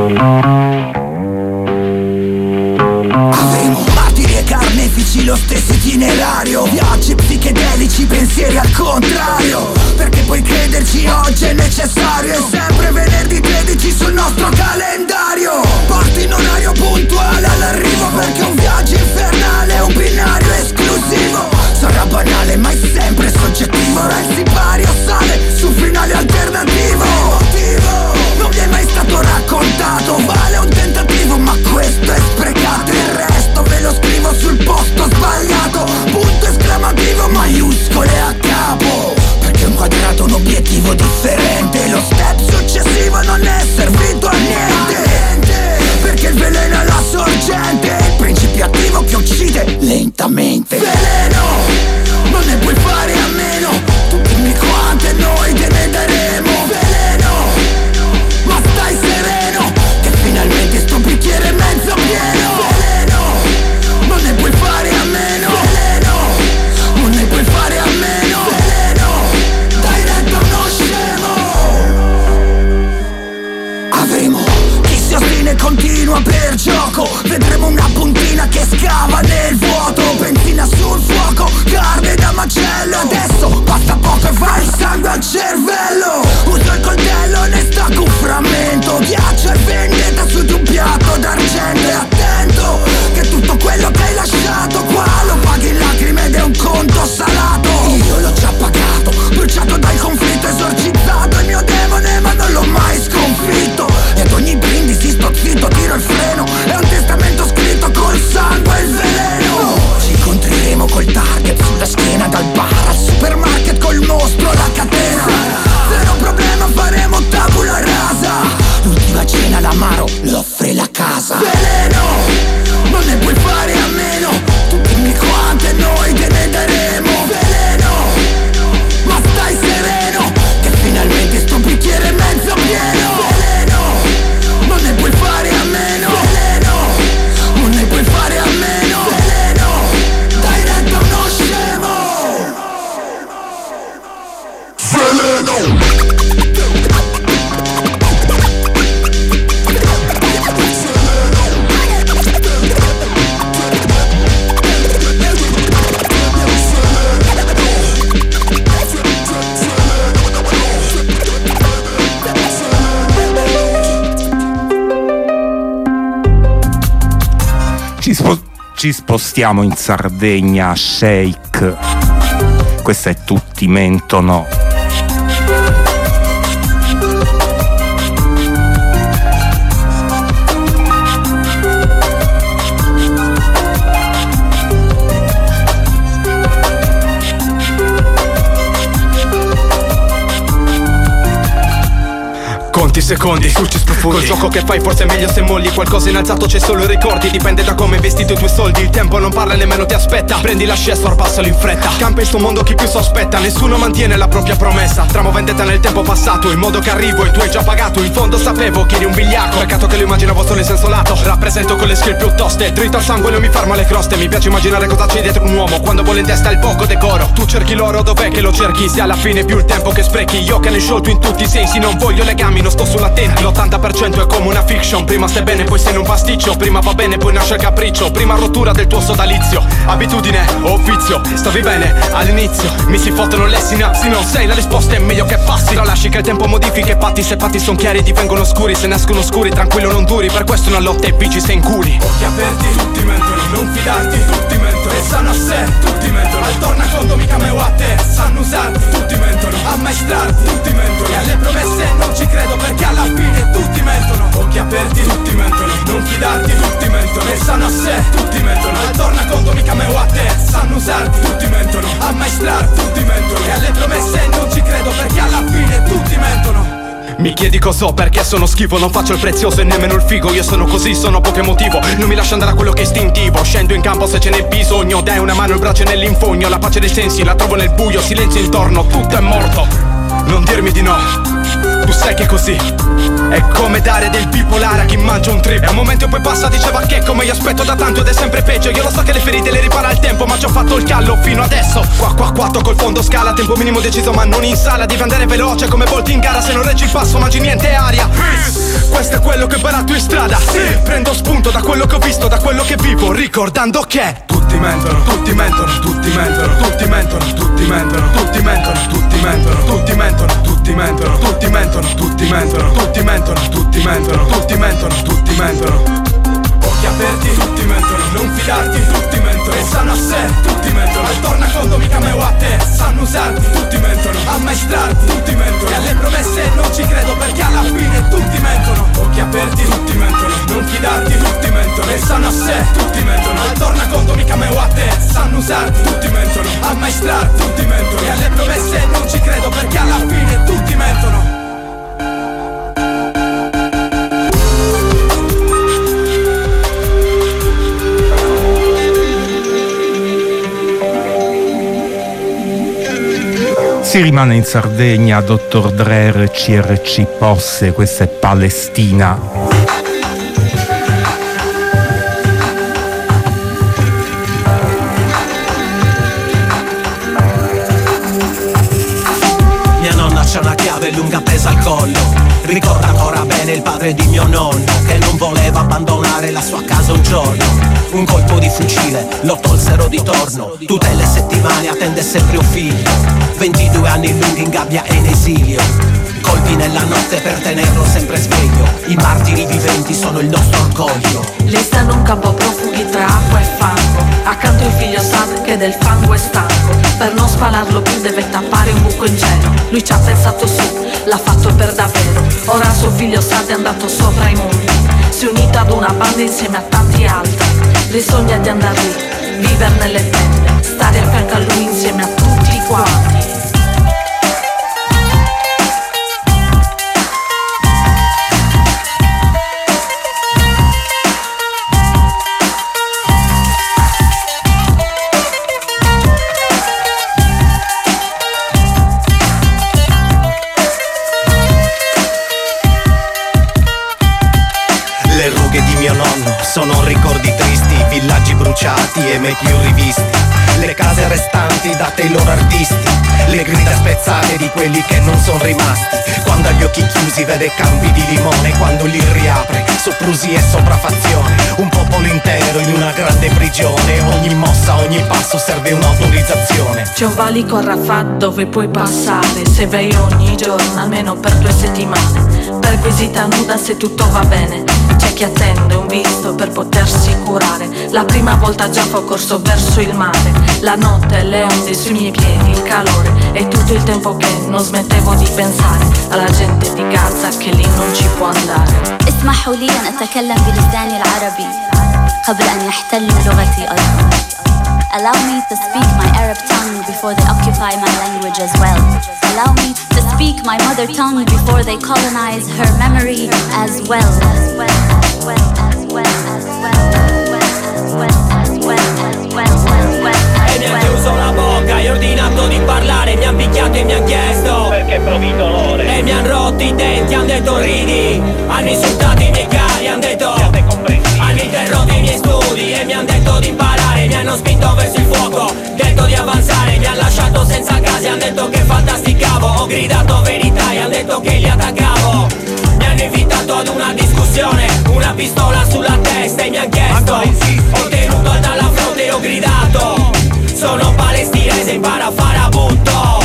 Avremo martiri e carnefici lo stesso itinerario, viaggi psichedelici, pensieri al contrario, perché puoi crederci oggi è necessario. È sempre venerdì 13 sul nostro calendario. Parti in orario puntuale all'arrivo, perché un viaggio infernale è un binario esclusivo. Sarà banale ma è sempre soggettivo. Ora il sipario sale su finale alternativo. Non vi è mai stato raccontato, vale un tentativo ma questo è sprecato. Il resto ve lo scrivo sul posto sbagliato. Punto esclamativo maiuscole a capo, perché ho inquadrato un obiettivo differente. Lo step successivo non è servito a niente, perché il veleno è la sorgente, il principio attivo che uccide lentamente. Veleno, non ne puoi fare a meno, tu dimmi quante noi te ne daremo. Veleno, ma stai sereno, che finalmente sto bicchiere è mezzo pieno. Veleno, non ne puoi fare a meno. Veleno, non ne puoi fare a meno. Veleno, dai retto uno scemo. Avremo chi si ostina e continua per gioco. Vedremo una puntina che scava nel vuoto. Benzina sul fuoco, carne da macello. Adesso basta poco e va il sangue al cervello. Uso il coltello, ne stacco un frammento. Ghiaccio e vendetta su di un piatto d'argento. E attento che tutto quello che hai lasciato qua lo paghi in lacrime ed è un conto salato. Io l'ho già pagato, bruciato dal conflitto, esorcizzato il mio demone ma non l'ho mai sconfitto. E ad ogni brindisi sto zitto, tiro il freno. È un testamento scritto col sangue e il veleno. Ci incontreremo col target sulla schiena, dal bar al supermarket col mostro alla catena. Zero problema, faremo tabula Ci spostiamo in Sardegna, Shake. Questa è Tutti mentono. Conti secondi, succi sprofondi. Col gioco che fai forse è meglio se molli. Qualcosa in alzato c'è solo i ricordi. Dipende da come hai vestito i tuoi soldi. Il tempo non parla nemmeno ti aspetta. Prendi la scia e sorpassalo in fretta. Campa in sto mondo chi più sospetta. Nessuno mantiene la propria promessa. Tramo vendetta nel tempo passato. In modo che arrivo e tu hai già pagato. In fondo sapevo che eri un vigliacco. Peccato che lo immaginavo solo in senso lato. Rappresento con le skill più toste. Dritto al sangue non mi fermo alle croste. Mi piace immaginare cosa c'è dietro un uomo quando vuole in testa il poco decoro. Tu cerchi l'oro, dov'è che lo cerchi? Se alla fine più il tempo che sprechi. Io che ne sciolto in tutti i sensi. Non voglio legami, non sto sull'attenti. L'80% è come una fiction. Prima stai bene, poi sei in un pasticcio. Prima va bene, poi nasce il capriccio. Prima rottura del tuo sodalizio. Abitudine o vizio. Stavi bene all'inizio. Mi si fottono le sinapsi. Non sei la risposta, è meglio che passi. Tralasci che il tempo modifica i patti. Se patti son chiari divengono scuri. Se nascono scuri, tranquillo non duri. Per questo una lotta e vinci se inculi. Occhi aperti, tutti mentono. Non fidarti, tutti mentono. E sanno a sé, tutti mentono. Al tornaconto mica me o a te. Sanno usarti, tutti mentono. Ammaestrarti, tutti mentono. E alle promesse non ci credo perché alla fine tutti mentono. Occhi aperti, tutti mentono. Non fidarti, tutti mentono. E sanno a sé, tutti mentono. Al tornaconto mica me o a te. Sanno usarti, tutti mentono. Ammaestrarti, tutti mentono. E alle promesse non ci credo perché alla fine tutti mentono. Mi chiedi cos'ho perché sono schifo. Non faccio il prezioso e nemmeno il figo. Io sono così, sono poco emotivo. Non mi lascio andare a quello che è istintivo. Scendo in campo se ce n'è bisogno. Dai una mano, il braccio nell'infogno. La pace dei sensi la trovo nel buio. Silenzio intorno, tutto è morto. Non dirmi di no, tu sai che così è come dare del bipolare a chi mangia un trip. E un momento e poi passa, diceva che come io aspetto da tanto ed è sempre peggio. Io lo so che le ferite le ripara il tempo, ma ci ho fatto il callo fino adesso. Qua col fondo scala, tempo minimo deciso ma non in sala. Devi andare veloce come volti in gara, se non reggi il passo mangi niente aria. Questo è quello che ho imparato in strada. Prendo spunto da quello che ho visto, da quello che vivo, ricordando che tutti mentono, tutti mentono, tutti mentono, tutti mentono, tutti mentono, tutti mentono, tutti mentono, tutti mentono, tutti mentono, tutti mentono, tutti mentono, tutti mentono, tutti mentono, tutti mentono, tutti mentono. Occhi aperti, tutti mentono. Non fidarti, tutti mentono. E sanno a sé, tutti mentono. Al tornaconto mica me o a te. Sanno usarti, tutti mentono. Ammaestrarti, tutti mentono. E alle promesse non ci credo perché alla fine tutti mentono. Occhi aperti, tutti mentono. Non fidarti, tutti mentono. E sanno a sé, tutti mentono. Al tornaconto mica me o a te. Sanno usarti, tutti mentono. Ammaestrarti, tutti mentono. E alle promesse non ci credo perché alla fine tutti mentono. Si rimane in Sardegna, Dr. Dre, CRC Posse, questa è Palestina. Mia nonna c'ha una chiave lunga appesa al collo. Ricorda ancora bene il padre di mio nonno, che non voleva abbandonare la sua casa un giorno. Un colpo di fucile lo tolsero di torno. Tutte le settimane attende sempre un figlio. 22 anni lunghi in gabbia e in esilio. Colpi nella notte per tenerlo sempre sveglio. I martiri viventi sono il nostro orgoglio. Lei sta in un campo profughi tra acqua e fango. Accanto il figlio Sad che del fango è stanco. Per non spalarlo più deve tappare un buco in cielo. Lui ci ha pensato su, l'ha fatto per davvero. Ora suo figlio Sad è andato sopra i monti. Si è unito ad una banda insieme a tanti altri. Lei sogna di andare lì, vivere nelle tende, stare a fianco a lui insieme a tutti quanti. Le rughe di mio nonno sono ricordi tristi, villaggi bruciati e mai più rivisti. Le case restanti date ai loro artisti, le grida spezzate di quelli che non sono rimasti. Quando ha gli occhi chiusi vede campi di limone, quando li riapre soprusi e sopraffazione. Un popolo intero in una grande prigione, ogni mossa, ogni passo serve un'autorizzazione. C'è un valico a Rafah dove puoi passare se vai ogni giorno, almeno per 2 settimane. Per visita nuda se tutto va bene. c'è chi attende un visto per potersi curare. La prima volta già ho corso verso il mare, la notte, le onde sui miei piedi, il calore, e tutto il tempo che non smettevo di pensare alla gente di Gaza che lì non ci può andare. اسمحوا لي أن أتكلم بلساني العربي قبل أن يحتلوا لغتي أيضا. Allow me to speak my Arab tongue before they occupy my language as well. Allow me to speak my mother tongue before they colonize her memory as well. E mi ha chiuso la bocca, gli ho ordinato di parlare, mi han picchiato e mi han chiesto perché provi dolore. E mi han rotto i denti, han detto ridi, hanno insultato i miei cari, han detto hanno interrotto i miei studi e mi han detto di imparare, mi hanno spinto verso il fuoco, detto di avanzare, mi han lasciato senza case, han detto che fantasticavo, ho gridato verità e han detto che li attaccavo. Mi hanno invitato ad una discussione, una pistola sulla testa e mi han chiesto, ho tenuto alta la fronte e ho gridato, sono palestinese, impara a farabutto.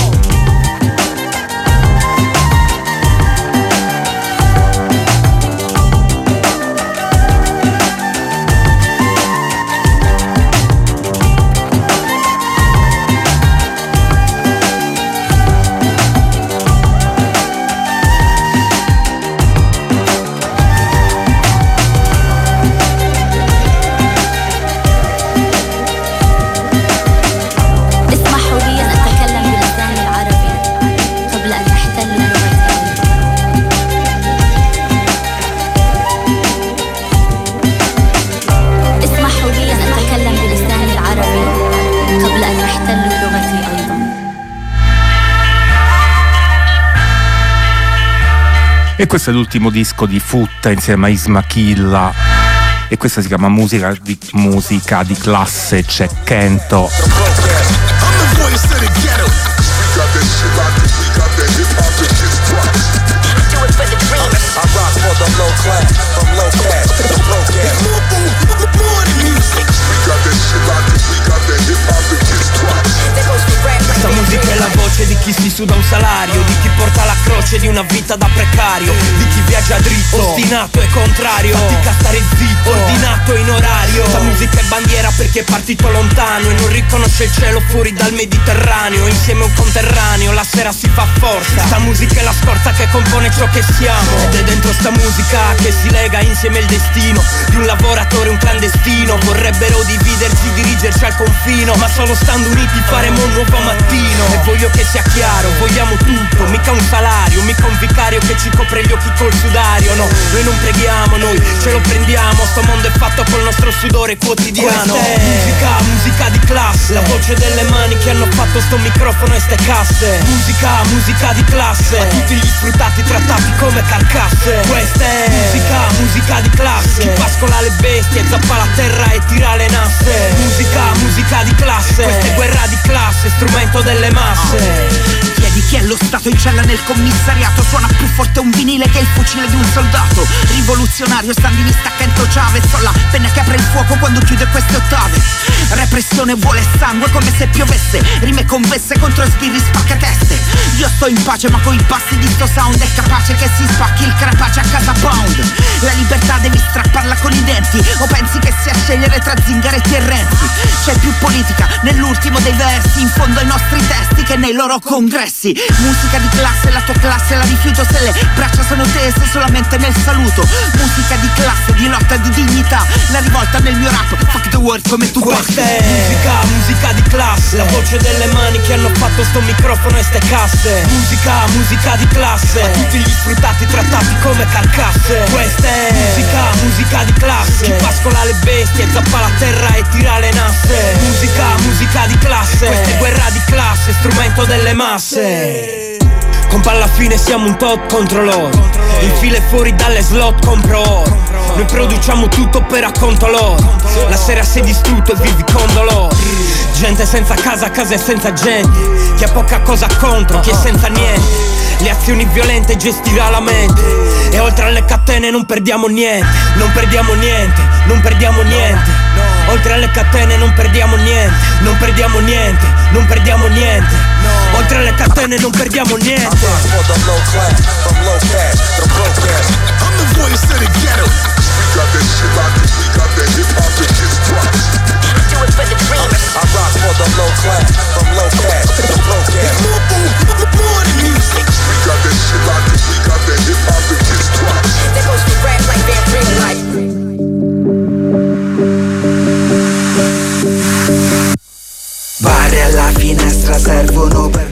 E questo è l'ultimo disco di Futta insieme a Isma Killa e questa si chiama Musica di classe, c'è Kento. Questa musica è la voce di chi si suda un salario, di chi porta la croce di una vita da precario, di chi viaggia dritto, ostinato e contrario, fatica a stare zitto, ordinato in orario. Questa musica è bandiera perché è partito lontano e non riconosce il cielo fuori dal Mediterraneo. Insieme a un conterraneo la sera si fa forza. Questa musica è la scorza che compone ciò che siamo, ed è dentro sta musica che si lega insieme il destino di un lavoratore e un clandestino. Vorrebbero dividerci, dirigerci al confino, ma solo stando uniti faremo un nuovo mattino. E voglio che sia chiaro, vogliamo tutto, mica un salario, mica un vicario che ci copre gli occhi col sudario. No, noi non preghiamo, noi ce lo prendiamo. Sto mondo è fatto col nostro sudore quotidiano. Questa è musica di classe, la voce delle mani che hanno fatto sto microfono e ste casse. Musica di classe, a tutti gli sfruttati trattati come carcasse. Questa è musica di classe, chi pascola le bestie, zappa la terra e tira le nasse. Musica di classe, questa è guerra di classe, strumento delle masse. Chiedi chi è lo stato in cella nel commissariato, suona più forte un vinile che il fucile di un soldato. Rivoluzionario, sandinista, Kento Chavez, ho la penna che apre il fuoco quando chiude queste ottave. Repressione vuole sangue come se piovesse, rime convesse contro sbirri spaccateste. Io sto in pace ma coi bassi di sto sound è capace che si spacchi il crapace a casa pound. La libertà devi strapparla con i denti, o pensi che sia scegliere tra Zingaretti e Renzi? C'è più politica nell'ultimo dei versi, in fondo ai nostri testi che nei loro congressi. Musica di classe, la tua classe la rifiuto se le braccia sono tese solamente nel saluto. Musica di classe, di lotta, di dignità, la rivolta nel mio rap, fuck the world come tu. Questa è musica di classe, la voce delle mani che hanno fatto sto microfono e ste casse. Musica di classe, a tutti gli sfruttati trattati come carcasse. Questa è musica di classe, chi pascola le bestie, zappa la terra e tira le nasse. Musica di classe, questa è guerra di classe, strumento delle masse. Compa alla fine siamo un tot contro loro, in file fuori dalle slot compro oro. Noi produciamo tutto per racconto loro, la sera sei distrutto e vivi con dolore. Gente senza casa, case senza gente, chi ha poca cosa contro, chi è senza niente. Le azioni violente gestirà la mente, e oltre alle catene non perdiamo niente. Non perdiamo niente, non perdiamo niente. Oltre alle catene non perdiamo niente. Non perdiamo niente, non perdiamo niente. Oltre alle catene non perdiamo niente. I'm the voice of the ghetto.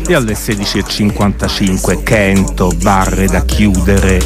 E alle 16:55 Kento, barre da chiudere.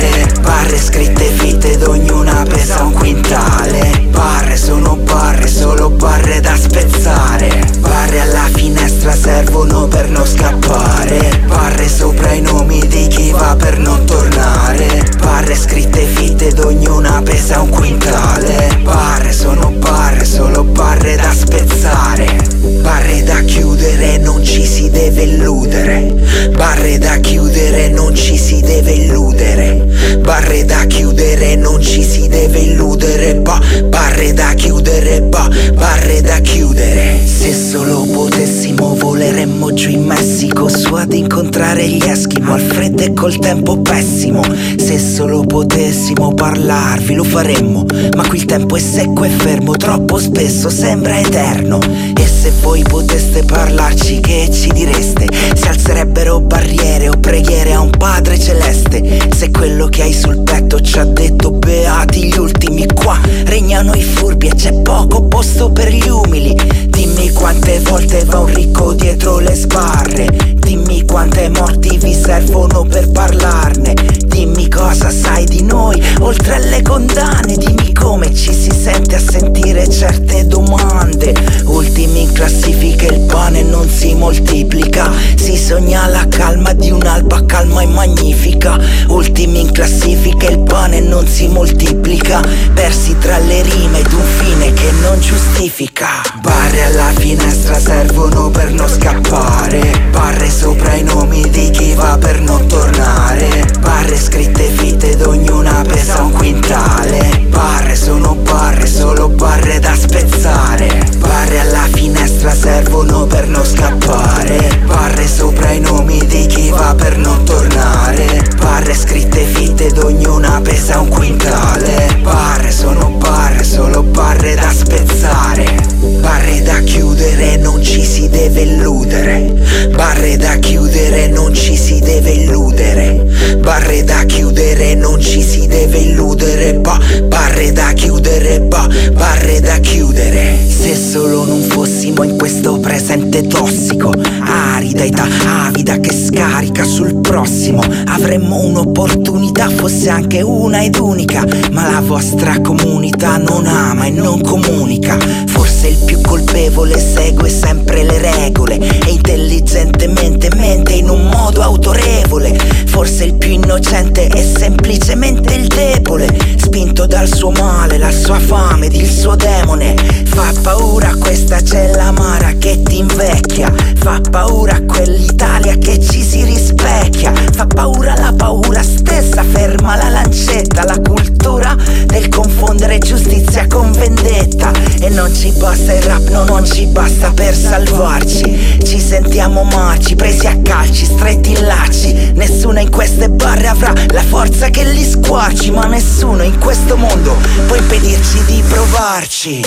Barre scritte fitte ed ognuna pesa un quintale. Barre sono barre, solo barre da spezzare. Barre alla finestra servono per non scappare. Barre sopra i nomi di chi va per non tornare. Barre scritte fitte ed ognuna pesa un quintale. Barre sono barre, solo barre da spezzare. Barre da chiudere, non ci si deve illudere. Barre da chiudere, non ci si deve illudere. Barre da chiudere, non ci si deve illudere. Barre da chiudere, barre da chiudere. Se solo potessimo voleremmo giù in Messico, su ad incontrare gli Eskimo al freddo e col tempo pessimo. Se solo potessimo parlarvi lo faremmo, ma qui il tempo è secco e fermo, troppo spesso sembra eterno. E se voi poteste parlarci, che ci direste? Si alzerebbero barriere o preghiere a un padre celeste. Se quello che hai sul petto ci ha detto beati gli ultimi, qua regnano i furbi e c'è poco posto per gli umili. Dimmi quante volte va un ricco dietro le sbarre. Dimmi quante morti vi servono per parlarne. Dimmi cosa sai di noi oltre alle condanne. Dimmi come ci si sente a sentire certe domande. Ultimi in classifica, il pane non si moltiplica. Si sogna la calma di un'alba calma e magnifica. Ultimi in classifica, il pane non si moltiplica. Persi tra le rime ed un fine che non giustifica. Barre alla finestra servono per non scappare. Barre sopra i nomi di chi va per non tornare. Barre scritte fitte ed ognuna pesa un quintale. Barre sono barre, solo barre da spezzare. Barre alla finestra servono per non scappare. Barre sopra i nomi di chi va per non tornare. Barre scritte fitte ed ognuna pesa un quintale. Barre sono barre, solo barre da spezzare. Barre da chiudere, non ci si deve illudere. Barre da chiudere, non ci si deve illudere. Barre da chiudere, non ci si deve illudere. Barre da chiudere, barre da chiudere. Se solo non fossimo in questo presente tossico, arida età avida che scarica sul prossimo, avremmo un'opportunità, fosse anche una ed unica. Ma la vostra comunità non ama e non comunica. Forse il più colpevole segue sempre le regole e intelligentemente mente in un modo autorevole. Forse il più innocente è semplicemente il debole, spinto dal suo male, la sua fame ed il suo demone. Fa paura questa cella amara che ti invecchia. Fa paura quell'Italia che ci si rispecchia. Fa paura la paura stessa, ferma la lancetta. La cultura del confondere giustizia con vendetta. E non ci basta il rap, no, non ci basta per salvarci. Ci sentiamo marci, presi a calci, stretti in lacci. Nessuno in queste barre avrà la forza che li squarci. Ma nessuno in questo mondo può impedirci di provarci.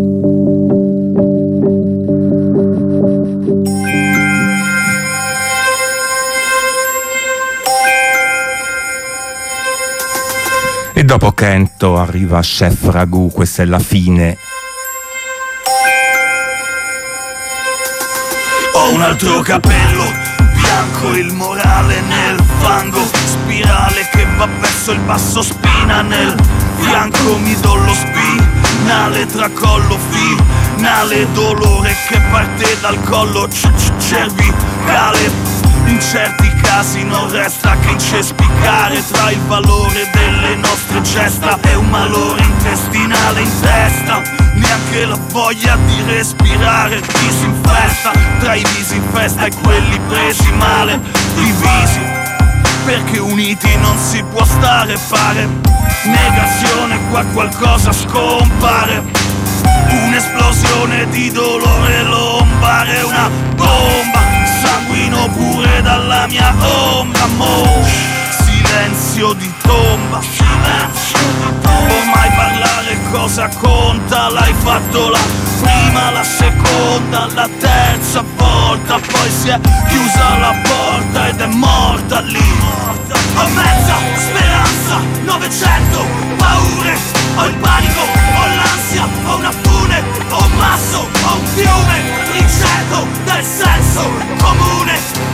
E dopo Kento arriva Chef Ragù, questa è la fine. Ho un altro capello bianco, il morale nel fango, spirale che va verso il basso, spina nel fianco, mi do lo spinale tra collo, finale, dolore che parte dal collo cervicale. In certi casi non resta che incespicare tra il valore delle nostre gesta e un malore intestinale in testa. Neanche la voglia di respirare, disinfesta tra i visi in festa e quelli presi male, divisi. Perché uniti non si può stare, pare negazione, qua qualcosa scompare. Un'esplosione di dolore lombare, una bomba, sanguino pure dalla mia ombra, silenzio di tomba, ormai parlare cosa conta, l'hai fatto la prima, la seconda, la terza volta, poi si è chiusa la porta ed è morta lì. Ho mezza speranza, 900 paure, ho il panico, ho l'ansia, ho una fune, ho un masso, ho un fiume, incerto del senso comune.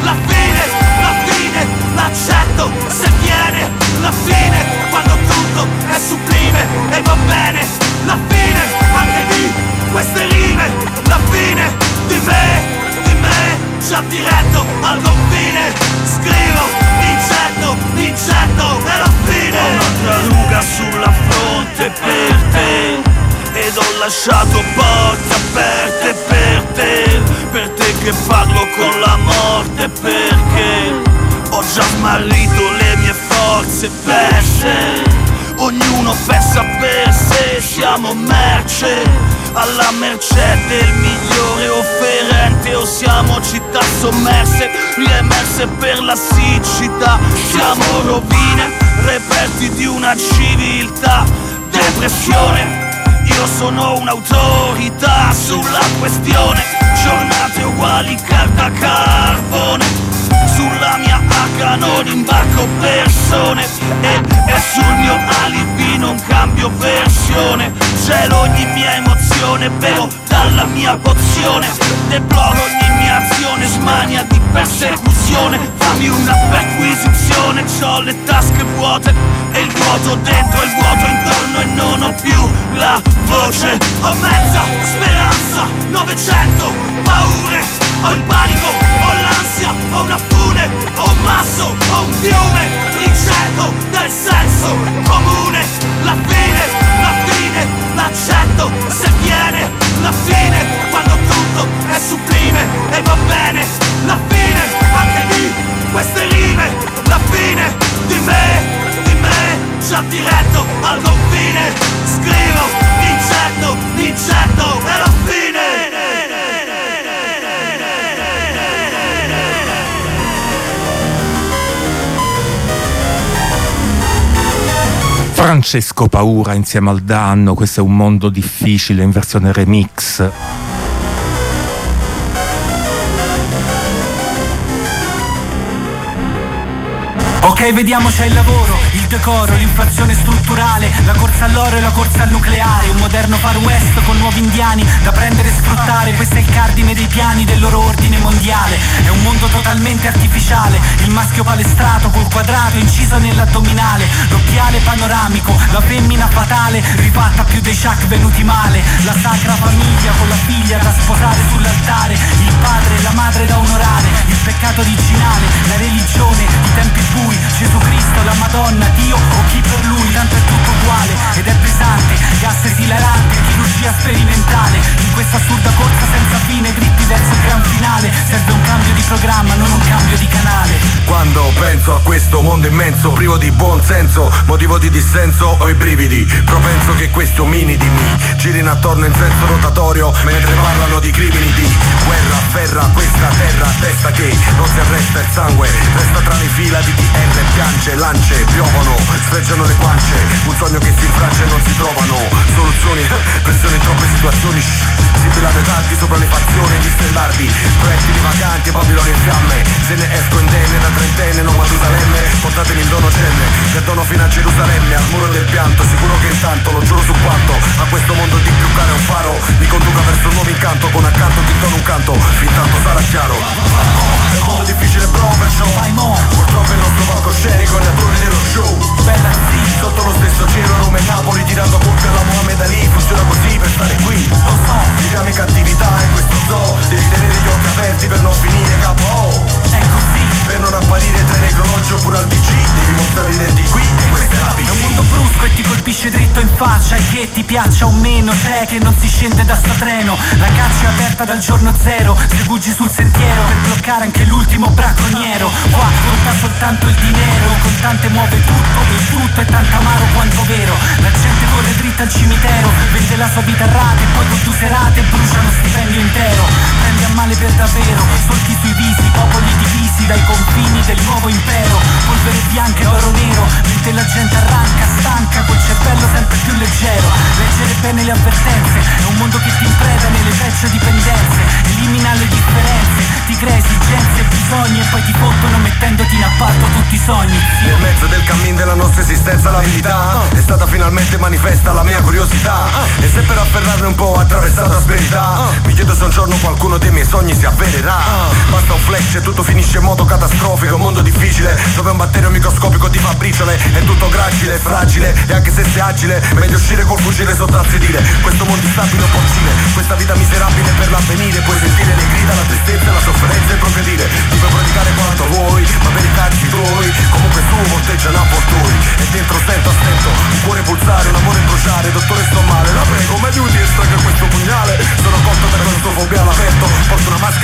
lasciato porte aperte per te che parlo con la morte, perché ho già smarrito le mie forze perse. Ognuno pensa per sé, siamo merce, alla mercé del migliore offerente, o siamo città sommerse, riemerse per la siccità. Siamo rovine, reperti di una civiltà. Depressione, io sono un'autorità sulla questione. Giornate uguali, carta carbone. Sulla mia H non imbarco persone e sul mio alibi non cambio versione. Gelo ogni mia emozione, bevo dalla mia pozione. Deploro ogni mia azione, smania di persecuzione. Fammi una perquisizione, c'ho le tasche vuote e il vuoto dentro, il vuoto intorno e non ho più la voce. Ho mezza speranza, 900 paure. Ho il panico, ho l'ansia, ho una fune, ho un masso, ho un fiume, ricerco del senso comune. La fine, l'accetto se viene. La fine, quando tutto è sublime e va bene. La fine, anche di queste rime. La fine di me, già diretto al confine. Scrivo, incetto, è la fine. Francesco Paura insieme al Danno, questo è Un mondo difficile in versione remix. Ok, vediamo, c'è il lavoro, il decoro, l'inflazione strutturale, la corsa all'oro e la corsa al nucleare, un moderno far west con nuovi indiani da prendere e sfruttare. Questo è il cardine dei piani del loro ordine mondiale. È un mondo totalmente artificiale, il maschio palestrato col quadrato inciso nell'addominale, l'occhiale panoramico, la femmina fatale rifatta più dei Chuck venuti male, la sacra famiglia con la figlia da sposare sull'altare, il padre e la madre da onorare, il peccato originale, la religione, i tempi bui, Gesù Cristo, la Madonna, Dio o chi per lui, tanto è tutto uguale ed è pesante, gas esilarante, chirurgia sperimentale. In questa assurda corsa senza fine, dritti verso il gran finale, serve un cambio di programma, non un cambio di canale. Quando penso a questo mondo immenso, privo di buon senso, motivo di dissenso ho i brividi, propenso che questi ominidi mi girino attorno in senso rotatorio mentre parlano di crimini di guerra. Afferra questa terra a testa che non si arresta, il sangue resta tra le fila di chi erra e piange, lance piovono, sfrecciano le guance, un sogno che si infrange e non si trovano soluzioni, pressione in troppe situazioni, sibilate tanti sopra le fazioni di stellardi, proiettili vacanti e Babilone in fiamme. Se ne esco indenne da trentenne, non Matusalemme, portatemi in dono cenne, perdono fino a Gerusalemme, al muro del pianto, sicuro che intanto, lo giuro su quanto, a questo mondo di più caro è un faro, mi conduca verso un nuovo incanto, con accanto ti dono un canto, fin tanto sarà chiaro. È un mondo difficile bro, perciò purtroppo il nostro palcoscenico è le attori dello show. Bella sì, sotto lo stesso cielo, Roma e Napoli, tirando colpi alla Muhammad Ali, funziona così per stare qui, lo so, legame cattività in questo zoo, devi tenere gli occhi aperti per non finire KO. È così, per non apparire tra i necrologi oppure al PC, devi mostrare i denti qui e questa è la PC. È un mondo brusco e ti colpisce dritto in faccia, e che ti piaccia o meno, c'è che non si scende da sto treno, la caccia è aperta dal giorno zero, se fuggi sul sentiero per bloccare anche l'ultimo bracconiero. Qua conta soltanto il dinero, il contante muove tutto, il tutto è tanto amaro quanto vero. La gente corre dritta al cimitero, vende la sua vita a rate, poi con due serate brucia uno stipendio intero. Prendi a male per davvero, solchi sui visi, popoli divisi dai confini del nuovo impero. Polvere bianca e oro nero, mentre la gente arranca, stanca, col cervello sempre più leggero. Leggere bene le avvertenze, è un mondo che ti impreda nelle peggio dipendenze, elimina le differenze, ti crea esigenze e bisogni e poi ti fottono mettendoti in appalto tutti i sogni. Nel mezzo del cammin della nostra esistenza l'avidità è stata finalmente manifesta la mia curiosità, e se per afferrarne un po' ho attraversato asperità, mi chiedo se un giorno qualcuno dei miei sogni si avvererà. Basta un flash e tutto finisce in modo catastrofico, un mondo difficile dove un batterio microscopico ti fa briciole, è tutto gracile, fragile e anche se sei agile meglio uscire col fucile sotto al sedile. Questo mondo instabile un po' cile, questa vita miserabile per l'avvenire, puoi sentire le grida, la tristezza, la sofferenza e progredire. Ti puoi praticare quanto vuoi, ma per i cazzi tuoi comunque su volteggiano a portoi, e dentro sento a stento un cuore pulsare, un amore bruciare, dottore sto male, la prego, mi aiuti e sto che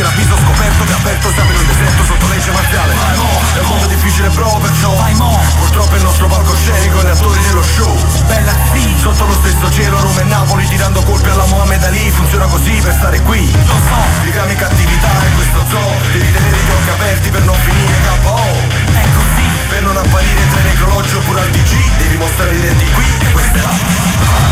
maschera, viso scoperto, che aperto siamo in un deserto sotto legge marziale. È un mondo difficile bro, perciò purtroppo il nostro palcoscenico e gli attori dello show. Bella sì, sotto lo stesso cielo, Roma e Napoli tirando colpi alla Mohamed Ali. Funziona così per stare qui. Lo so, legami cattività in questo zoo. Devi tenere gli occhi aperti per non finire KO. È così, per non apparire tra i necrologi oppure al DG. Devi mostrare i denti qui e questa è la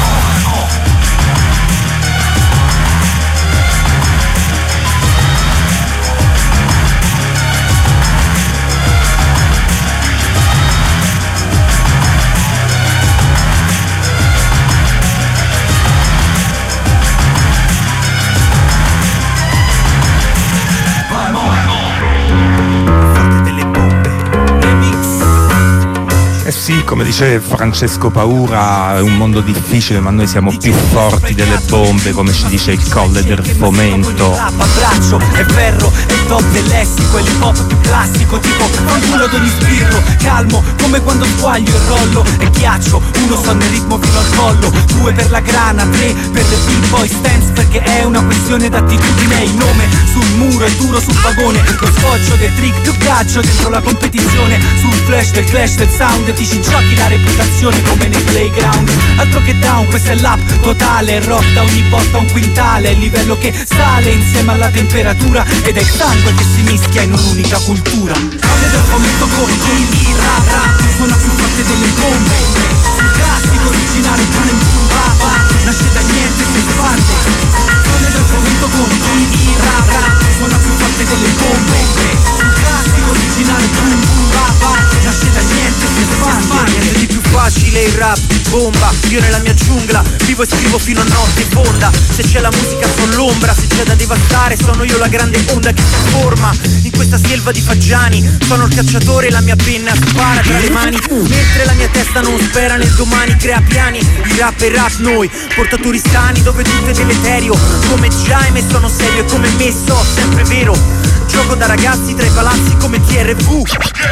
sì, come dice Francesco Paura, è un mondo difficile, ma noi siamo più forti delle bombe, come ci dice il Colle del Fomento. Abbraccio, è ferro, è il top del lessico, è l'hip hop più classico, tipo fanculo ad ogni sbirro, calmo, come quando squaglio il rollo, è ghiaccio, uno sta nel ritmo fino al collo, 2 per la grana, 3 per le big boy stance, perché è una questione d'attitudine, il nome sul muro è duro sul vagone, lo sfoggio del trick più ghiaccio dentro la competizione, sul flash del clash del sound, ti ci giochi la reputazione come nei playground. Altro che down, questo è l'up totale, il rock da ogni botta un quintale, è il livello che sale insieme alla temperatura ed è il sangue che si mischia in un'unica cultura. Cose del fomento con il rap, suona più forte delle bombe, il classico originale boom boom baba, nasce da niente e si espande. Cose del fomento con il rap, suona più forte delle bombe, il classico originale boom boom baba, nasce da niente e si espande. Niente di più facile il rap, bomba, io nella mia giungla vivo e scrivo fino a notte fonda. Se c'è la musica sono l'ombra, se c'è da devastare sono io la grande onda che si forma in questa selva di fagiani. Sono il cacciatore, la mia penna spara tra le mani, mentre la mia testa non spera nel domani, crea piani. Il rap è rap, noi portatori sani, dove tutto è deleterio. Come Jaime sono serio e come me so sempre vero. Gioco da ragazzi tra i palazzi come TRV.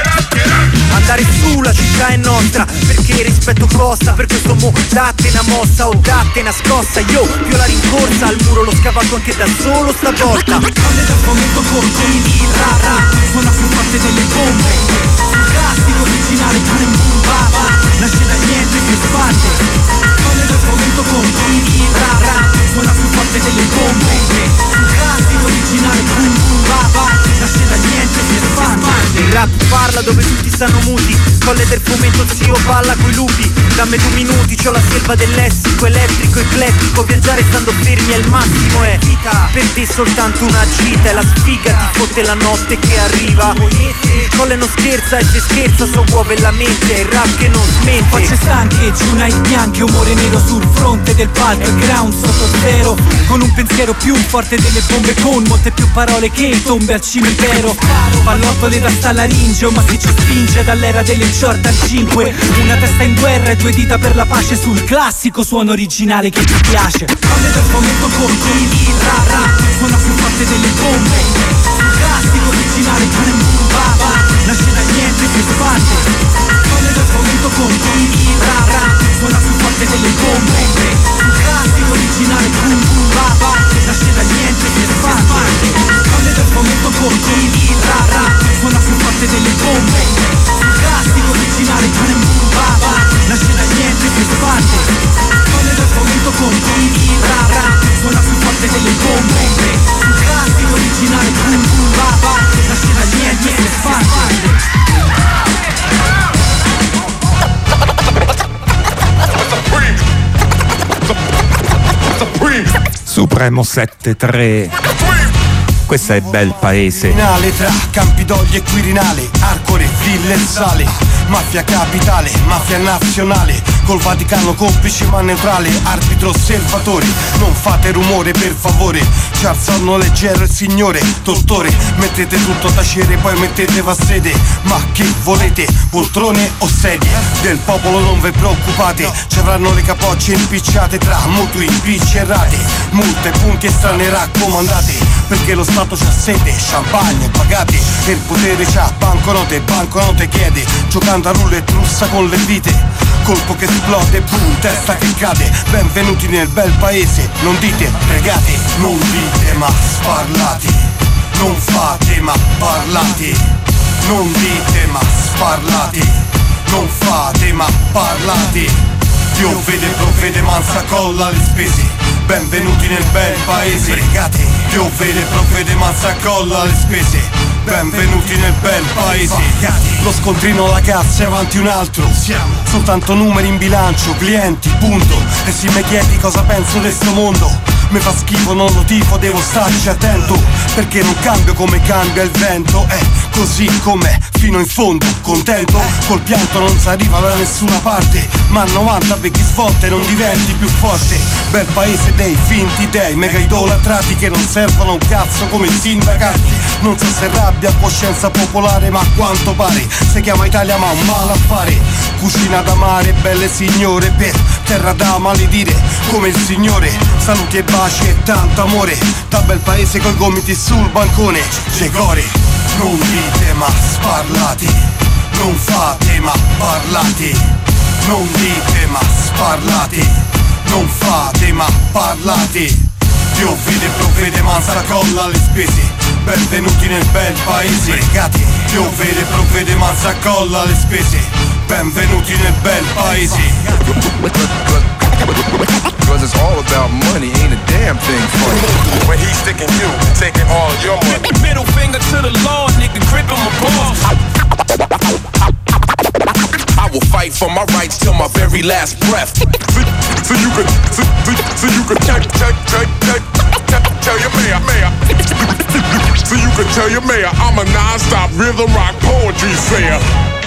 Andare su, la città è nostra, perché il rispetto costa. Per questo mo datte una mossa o datte una scossa. Io più la rincorsa, al muro lo scavalco anche da solo stavolta. Quando dal fomento corto il rap, suona più forte delle bombe, il classico originale boom boom baba, nasce da niente e si espande. Quando dal fomento corto il rap, suona più forte delle bombe, il classico originale boom boom baba, nasce da niente e si espande. Il rap parla dove tutti stanno muti, Colle del Fomento zio balla coi lupi. Dammi 2 minuti, c'ho la selva del lessico, elettrico, eclettico. Viaggiare stando fermi al massimo è vita, per te soltanto una gita. E la sfiga ti fotte la notte che arriva. Colle non scherza e se scherza so muove la mente. È il rap che non smette. Facce stanche, night bianche, umore nero sul fronte del palco, ground sotto zero, con un pensiero più forte delle bombe, con molte più parole che tombe al cimitero. Pallottole da stallaringeo, ma si ci spinge dall'era delle Jordan 5. Una testa in guerra e 2 dita per la pace, sul classico suono originale che ti piace. Colle del fomento contro il rap, suona più forte delle bombe, sul classico originale boom boom baba, nasce da niente e si espande. Colle del fomento contro il rap, suona più forte delle bombe, sul classico originale boom boom baba, nasce da niente e si espande. Colle del fomento contro il rap, suona più forte delle bombe, sul classico originale boom boom baba, nasce da niente e si espande. Colle del fomento contro il rap, suona più forte delle bombe, sul classico originale boom boom baba, nasce da niente e si espande. Supremo 7-3. Questa è Bel Paese. Finale tra Campidoglio e Quirinale, Arcore, Ville e Sale, mafia capitale, mafia nazionale, col Vaticano complice ma neutrale, arbitro osservatore, non fate rumore per favore, ci alzano leggero il signore, dottore, mettete tutto a tacere poi mettete va sede, ma che volete, poltrone o sedie, del popolo non ve preoccupate, ci avranno le capocce impicciate tra mutui, impicci e rate, multe, punti e strane raccomandate, perché lo Stato c'ha sete, champagne pagate, e il potere c'ha banconote chiede, giocando a roulette russa con le vite, colpo che esplode, boom, testa che cade, benvenuti nel bel paese, non dite pregate, non dite ma sparlate, non fate ma parlate, non dite ma sparlate, non fate ma parlate. Piovvede, provvede, mansa colla le spese, benvenuti nel bel paese. Fregate. Piovvede, provvede, mansa colla le spese, benvenuti nel bel paese. Lo scontrino alla cassa e avanti un altro. Siamo soltanto numeri in bilancio, clienti, punto. E se mi chiedi cosa penso di sto mondo, mi fa schifo, non lo tifo, devo starci attento, perché non cambio come cambia il vento. È così com'è, fino in fondo, contento. Col pianto non si arriva da nessuna parte, ma a 90 becchi svolta e non diventi più forte. Bel paese dei finti dei mega idolatrati che non servono un cazzo come i sindacati. Non so se rabbia, coscienza popolare, ma a quanto pare si chiama Italia ma un malaffare. Cucina da mare, belle signore, per terra da maledire come il Signore. Saluti e baci e tanto amore, da bel paese coi gomiti sul bancone. Decore, non dite ma sparlate, non fate ma parlate, non dite ma sparlate, non fate ma parlate. Piovvede, provvede, mansa colla alle spese, benvenuti nel bel paese. Fregate. Piovvede, provvede, mansa colla alle spese, benvenuti nel bel paese. Cause it's all about money, ain't a damn thing funny. When he's sticking you, taking all your money. Middle finger to the law, nigga, gripping my balls. I will fight for my rights till my very last breath. So you can tell your mayor. So you can tell your mayor I'm a non-stop rhythm rock poetry sayer.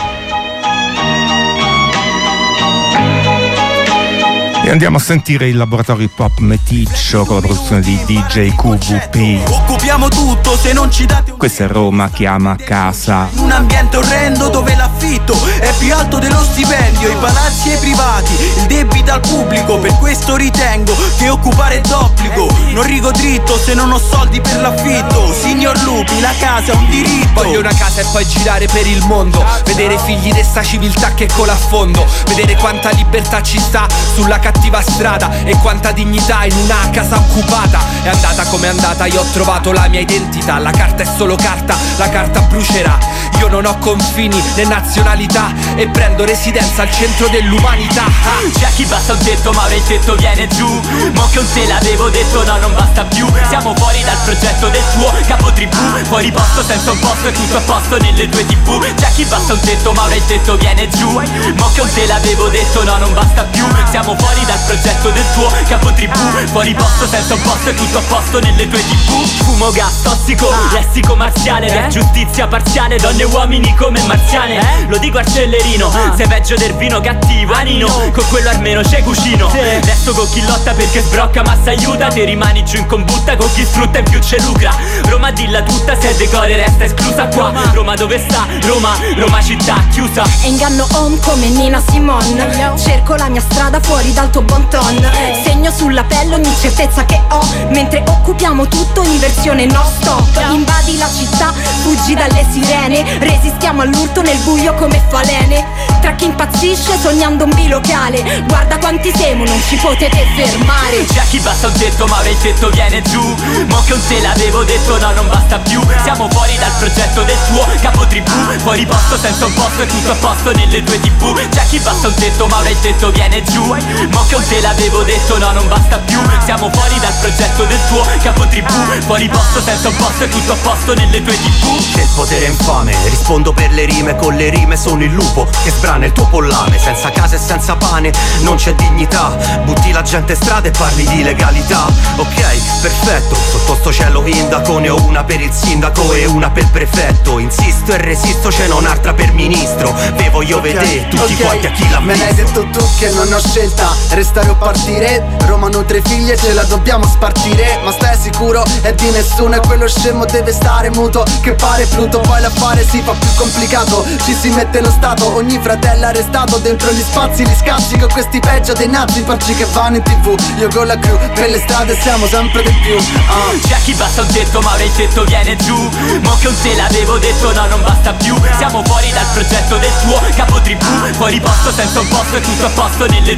E andiamo a sentire il laboratorio hip hop Meticcio con la produzione di DJ QVP. Occupiamo tutto se non ci date un... Questa è Roma chiama casa. Un ambiente orrendo dove l'affitto è più alto dello stipendio, i palazzi ai privati, il debito al pubblico. Per questo ritengo che occupare è d'obbligo. Non rigo dritto se non ho soldi per l'affitto. Signor Lupi, la casa è un diritto. Voglio una casa e poi girare per il mondo, vedere figli di sta civiltà che cola a fondo, vedere quanta libertà ci sta sulla cattiva strada e quanta dignità in una casa occupata. È andata come è andata, io ho trovato la mia identità. La carta è solo carta, la carta brucerà. Io non ho confini né nazionalità e prendo residenza al centro dell'umanità. C'è chi basta un tetto ma ora il tetto viene giù. Mo che un te l'avevo detto no non basta più. Siamo fuori dal progetto del tuo capo tribù. Fuori posto senza un posto e tutto a posto nelle tue tv. C'è chi basta un tetto ma ora il tetto viene giù. Mo che un te l'avevo detto no non basta più. Siamo fuori dal progetto del tuo capo tribù. Fuori posto senza un posto e tutto a posto nelle tue tv. Fumo gas tossico, lessico marziale, giustizia parziale, donne e uomini come marziane. Lo dico al cellerino, sei peggio del vino cattivo anino. Con quello almeno c'è cucino. Resto con chi lotta perché sbrocca ma s'aiuta. Te rimani giù in combutta con chi sfrutta in più c'è lucra. Roma dilla tutta se decore resta esclusa qua. Roma dove sta? Roma città chiusa. E inganno home come Nina Simone. Cerco la mia strada fuori dal tuo bon ton. Segno sulla pelle ogni certezza che ho. Mentre occupiamo tutto in versione no stop. Invadi la città, fuggi dalle sirene. Resistiamo all'urto nel buio come falene. Tra chi impazzisce sognando un bilocale. Guarda quanti siamo, non ci potete fermare. C'è chi basta un tetto ma ora il tetto viene giù. Mo che un te l'avevo detto no non basta più. Siamo fuori dal progetto del tuo capo tribù. Fuori posto senza un posto e tutto a posto nelle tue tv. C'è chi basta un tetto ma ora il tetto viene giù. Mo che un te l'avevo detto no non basta più. Siamo fuori dal progetto del tuo capo tribù. Fuori posto senza un posto e tutto a posto nelle tue tv. Del potere infame, rispondo per le rime. Con le rime sono il lupo che sbrana il tuo pollame. Senza casa e senza pane non c'è dignità. Butti la gente in strada e parli di legalità. Ok, perfetto, sotto sto cielo indaco ne ho una per il sindaco e una per il prefetto. Insisto e resisto, ce n'ho un'altra per ministro. Ve voglio vedere tutti quanti a chi l'ha me visto. l'hai detto tu che non ho scelta, restare o partire. Roma hanno 3 figlie, ce la dobbiamo spartire. Ma stai sicuro? È di nessuno e quello scemo deve stare muto. Che pare Pluto, poi l'affare si fa più complicato. Ci si mette lo stato, ogni fratello arrestato. Dentro gli spazi li scazzi con questi peggio dei nazi. Farci che vanno in tv, io con la crew. Per le strade siamo sempre di più. C'è chi basta un tetto ma ora il tetto viene giù. Mo che un te l'avevo detto no non basta più. Siamo fuori dal progetto del tuo capo tribù. Fuori posto senza un posto e tutto a posto nelle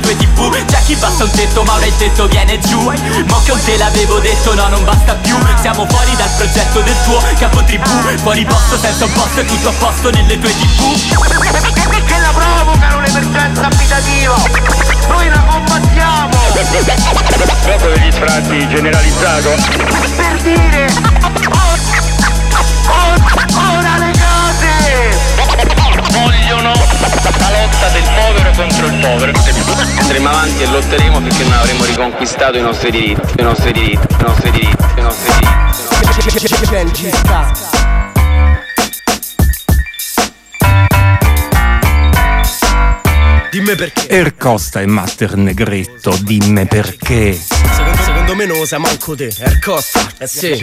tue tv. C'è chi basta un tetto ma ora il tetto viene giù. Mo che un te l'avevo detto no non basta più. Siamo fuori dal progetto del tuo capo tribù. Fuori posto senza un posto e tutto a posto nelle tue tv. Che la provocano l'emergenza abitativa. Noi la combattiamo. Dopo degli sfratti generalizzato. Per dire ora le cose Vogliono la lotta del povero contro il povero. Andremo avanti e lotteremo finché non avremo riconquistato i nostri diritti. I nostri diritti, i nostri diritti, i nostri diritti. Dimmi perché. Ercosta e Master Negretto, dimmi perché. Secondo me non lo sai manco te, Ercosta. Sì.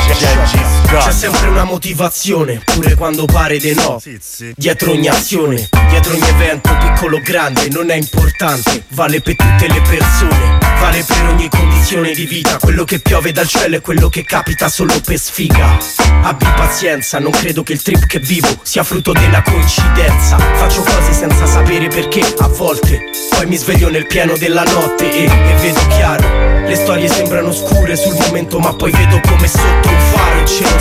C'è sempre una motivazione, pure quando pare di no. Dietro ogni azione, dietro ogni evento, piccolo o grande, non è importante. Vale per tutte le persone, vale per ogni condizione di vita. Quello che piove dal cielo è quello che capita solo per sfiga. Abbi pazienza, non credo che il trip che vivo sia frutto della coincidenza. Faccio cose senza sapere perché, a volte. Poi mi sveglio nel pieno della notte e vedo chiaro. Le storie sembrano scure sul momento, ma poi vedo come sotto un faro e ce lo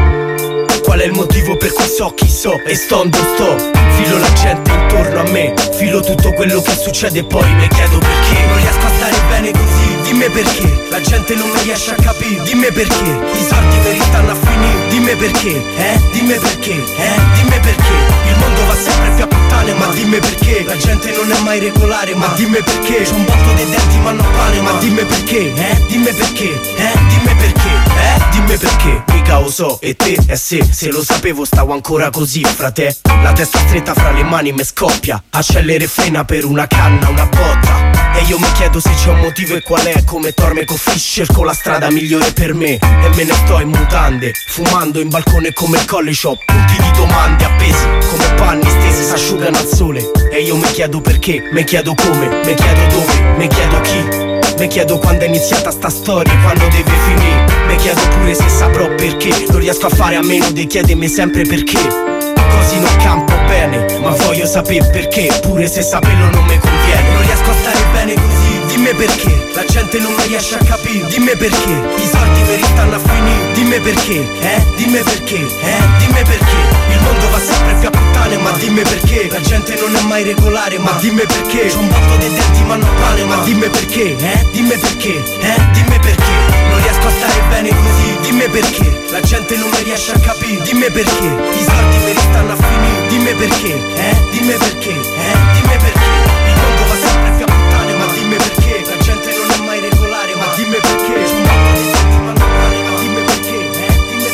so. Qual è il motivo per cui so chi so e sto dove sto. Filo la gente intorno a me, filo tutto quello che succede e poi mi chiedo perché. Non riesco a stare bene così, dimmi perché. La gente non mi riesce a capire, dimmi perché. I soldi veri stanno a finire, dimmi perché. Dimmi perché, dimmi perché. Il mondo va sempre più a puttane, ma dimmi perché. La gente non è mai regolare, ma dimmi perché. C'ho un botto dei denti ma non pane, ma dimmi perché. Dimmi perché, dimmi perché. Dimmi perché. Mica lo so e te, se lo sapevo stavo ancora così, frate. La testa stretta fra le mani me scoppia. Accelera e frena per una canna, una botta. E io mi chiedo se c'è un motivo e qual è. Come Tormeco Fish cerco la strada migliore per me. E me ne sto in mutande, fumando in balcone come il college shop. Punti di domande appesi, come panni stesi s'asciugano al sole. E io mi chiedo perché, mi chiedo come, mi chiedo dove, mi chiedo chi. Mi chiedo quando è iniziata sta storia e quando deve finire. Mi chiedo pure se saprò perché. Non riesco a fare a meno di chiedermi sempre perché. Così non campo bene, ma voglio sapere perché. Pure se saperlo non mi conviene. Non riesco a stare bene così, dimmi perché. La gente non mi riesce a capire, dimmi perché. I soldi veri stanno a finire, dimmi perché. Dimmi perché, dimmi perché. Il mondo va sempre più a puttane, ma dimmi perché. La gente non è mai regolare, ma dimmi perché. C'ho un botto dei denti ma non pane, ma dimmi perché. Dimmi perché, dimmi perché. Non riesco a stare bene così, dimmi perché. La gente non mi riesce a capire, dimmi perché. I soldi veri stanno a finire, dimmi perché. Dimmi perché, dimmi perché. Il mondo va sempre più a puttane, ma dimmi perché. La gente non è mai regolare, ma dimmi perché. C'ho un botto dei denti ma non pane, ma dimmi perché. Dimmi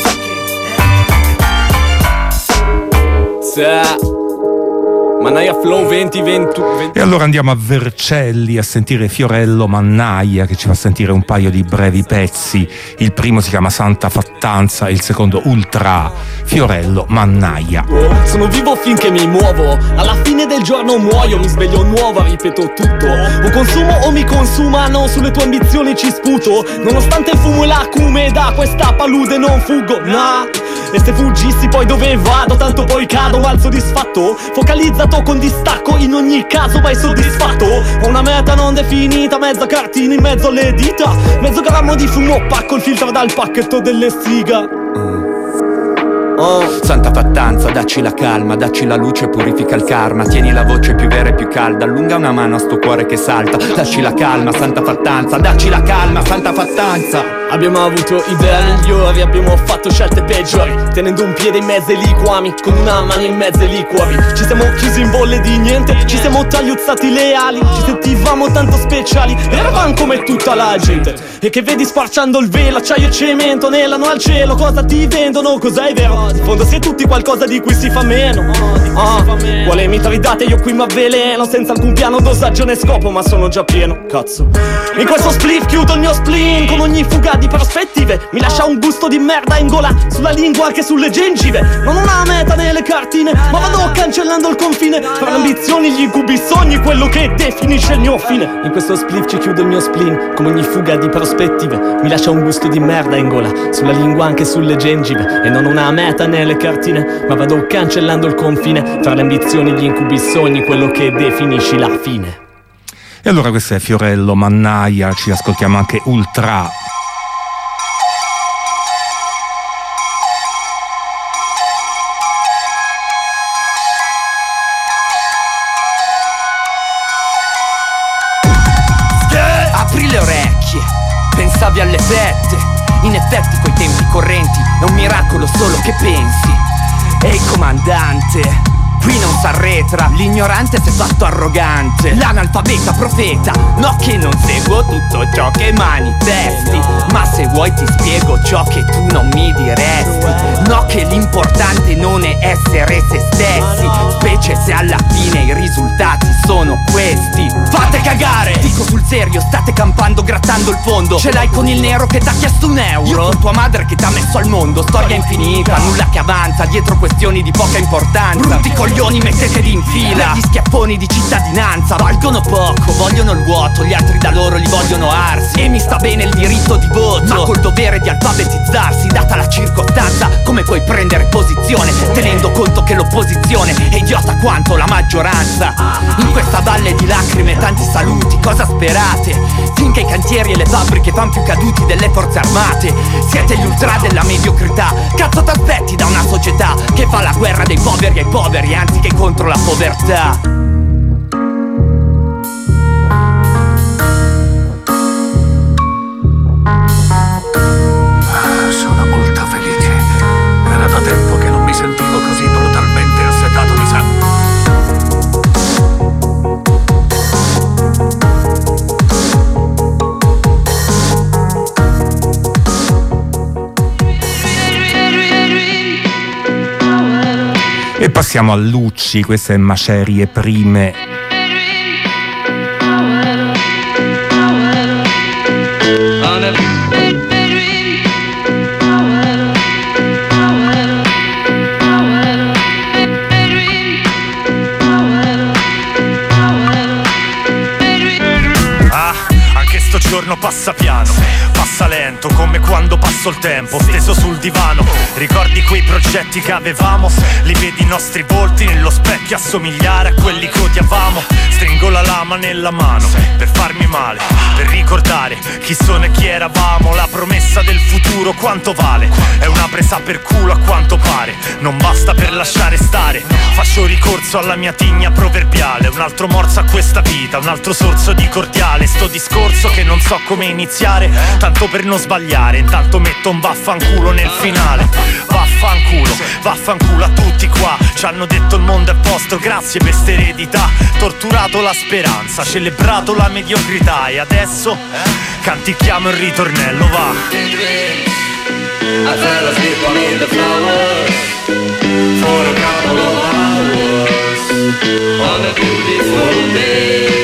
perché. Mannaia Flow 2020. E allora andiamo a Vercelli a sentire Fiorello Mannaia, che ci fa sentire un paio di brevi pezzi. Il primo si chiama Santa Fattanza, il secondo Ultra. Fiorello Mannaia. Sono vivo finché mi muovo, alla fine del giorno muoio, mi sveglio nuova, ripeto tutto. O consumo o mi consumano, sulle tue ambizioni ci sputo. Nonostante il fumo e l'acume, da questa palude non fuggo, nah. E se fuggissi poi dove vado, tanto poi cado mal soddisfatto. Focalizzato con distacco, in ogni caso vai soddisfatto. Ho una meta non definita, mezza cartina in mezzo alle dita. Mezzo grammo di fumo opacco, il filtro dal pacchetto delle siga. Oh, Santa Fattanza, dacci la calma, dacci la luce, purifica il karma. Tieni la voce più vera e più calda, allunga una mano a sto cuore che salta. Dacci la calma, Santa Fattanza, dacci la calma, Santa Fattanza. Abbiamo avuto idee migliori, abbiamo fatto scelte peggiori, tenendo un piede in mezzo ai liquami, con una mano in mezzo ai liquami. Ci siamo chiusi in bolle di niente, ci siamo tagliuzzati le ali. Ci sentivamo tanto speciali, eravamo come tutta la gente. E che vedi sparciando il velo, acciaio e cemento anelano al cielo. Cosa ti vendono, cos'è vero? In fondo sei tutti qualcosa di cui si fa meno. Quale mitra vi date, io qui mi avveleno, senza alcun piano, dosaggio né scopo, ma sono già pieno, cazzo. In questo spliff chiudo il mio spleen, con ogni fuga di prospettive. Mi lascia un gusto di merda in gola, sulla lingua anche sulle gengive. Non ho una meta nelle cartine, ma vado cancellando il confine. Tra le ambizioni, gli incubi, i sogni, quello che definisce il mio fine. In questo spliff ci chiudo il mio spleen, come ogni fuga di prospettive. Mi lascia un gusto di merda in gola, sulla lingua anche sulle gengive. E non ho una meta nelle cartine, ma vado cancellando il confine. Tra le ambizioni, gli incubi, i sogni, quello che definisci la fine. E allora questo è Fiorello Mannaia, ci ascoltiamo anche Ultra. Apri le orecchie, pensavi alle fette. In effetti coi tempi correnti è un miracolo solo che pensi. Ehi comandante, qui non s'arretra, l'ignorante si è fatto arrogante, l'analfabeta profeta. No che non seguo tutto ciò che manifesti, ma se vuoi ti spiego ciò che tu non mi diresti. No che l'importante non è essere se stessi, specie se alla fine i risultati sono questi. Fate cagare! Dico sul serio, state campando grattando il fondo. Ce l'hai con il nero che t'ha chiesto €1. Io con tua madre che t'ha messo al mondo. Storia infinita, nulla che avanza, dietro questioni di poca importanza. Brutti coglioni mettetevi in fila, gli schiaffoni di cittadinanza valgono poco, vogliono il vuoto, gli altri da loro li vogliono arsi. E mi sta bene il diritto di voto, ma col dovere di alfabetizzarsi. Data la circostanza, come puoi prendere posizione tenendo conto che l'opposizione è idiota quanto la maggioranza? In questa valle di lacrime tanti saluti, cosa sperate? Finché i cantieri e le fabbriche fan più caduti delle forze armate. Siete gli ultra della mediocrità, cazzo t'aspetti da una società che fa la guerra dei poveri ai poveri anziché contro la povertà? Sono molto felice. Era da tempo che non mi sentivo così brutalmente assetato di sangue. E passiamo a Lucci, queste è Macerie Prime. Anche sto giorno passa piano, passa lento come quando passo il tempo steso sul divano. Ricordi quei progetti che avevamo? Li vedi i nostri volti nello specchio assomigliare a quelli che odiavamo. Stringo la lama nella mano per farmi male, per ricordare chi sono e chi eravamo. La promessa del futuro quanto vale? È una presa per culo a quanto pare, non basta per lasciare stare. Faccio ricorso alla mia tigna proverbiale, un altro morso a questa vita, un altro sorso di cordiale. Sto discorso che non so come iniziare, tanto per non sbagliare, intanto metto un vaffanculo nel finale. Vaffanculo a tutti qua. Ci hanno detto il mondo è vostro, grazie per ste eredità. Torturato la speranza, celebrato la mediocrità. E adesso canticchiamo il ritornello, va. I fell asleep on the flowers for a couple of hours on a beautiful day.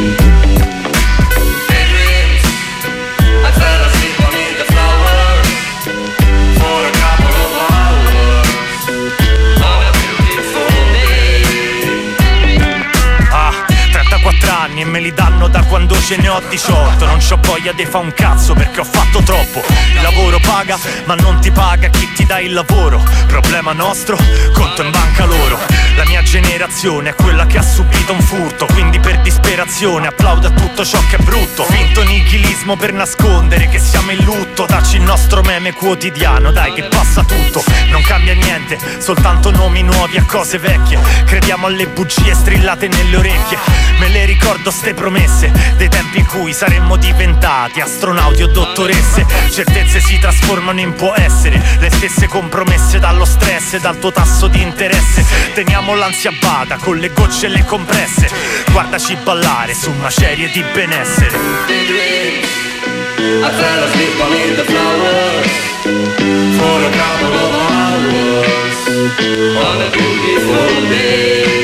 E me li danno da quando ce ne ho 18. Non c'ho voglia di fa un cazzo perché ho fatto troppo. Il lavoro paga ma non ti paga chi ti dà il lavoro. Problema nostro, conto in banca loro. La mia generazione è quella che ha subito un furto, quindi per disperazione applaudo a tutto ciò che è brutto. Finto nichilismo per nascondere che siamo in lutto. Dacci il nostro meme quotidiano, dai che passa tutto. Non cambia niente, soltanto nomi nuovi a cose vecchie. Crediamo alle bugie strillate nelle orecchie. Me le ricordo ste promesse dei tempi in cui saremmo diventati astronauti o dottoresse. Certezze si trasformano in può essere, le stesse compromesse dallo stress e dal tuo tasso di interesse. Teniamo l'ansia a bada con le gocce e le compresse. Guardaci ballare su macerie di benessere. I fell asleep on the flowers for a couple of hours on a beautiful day.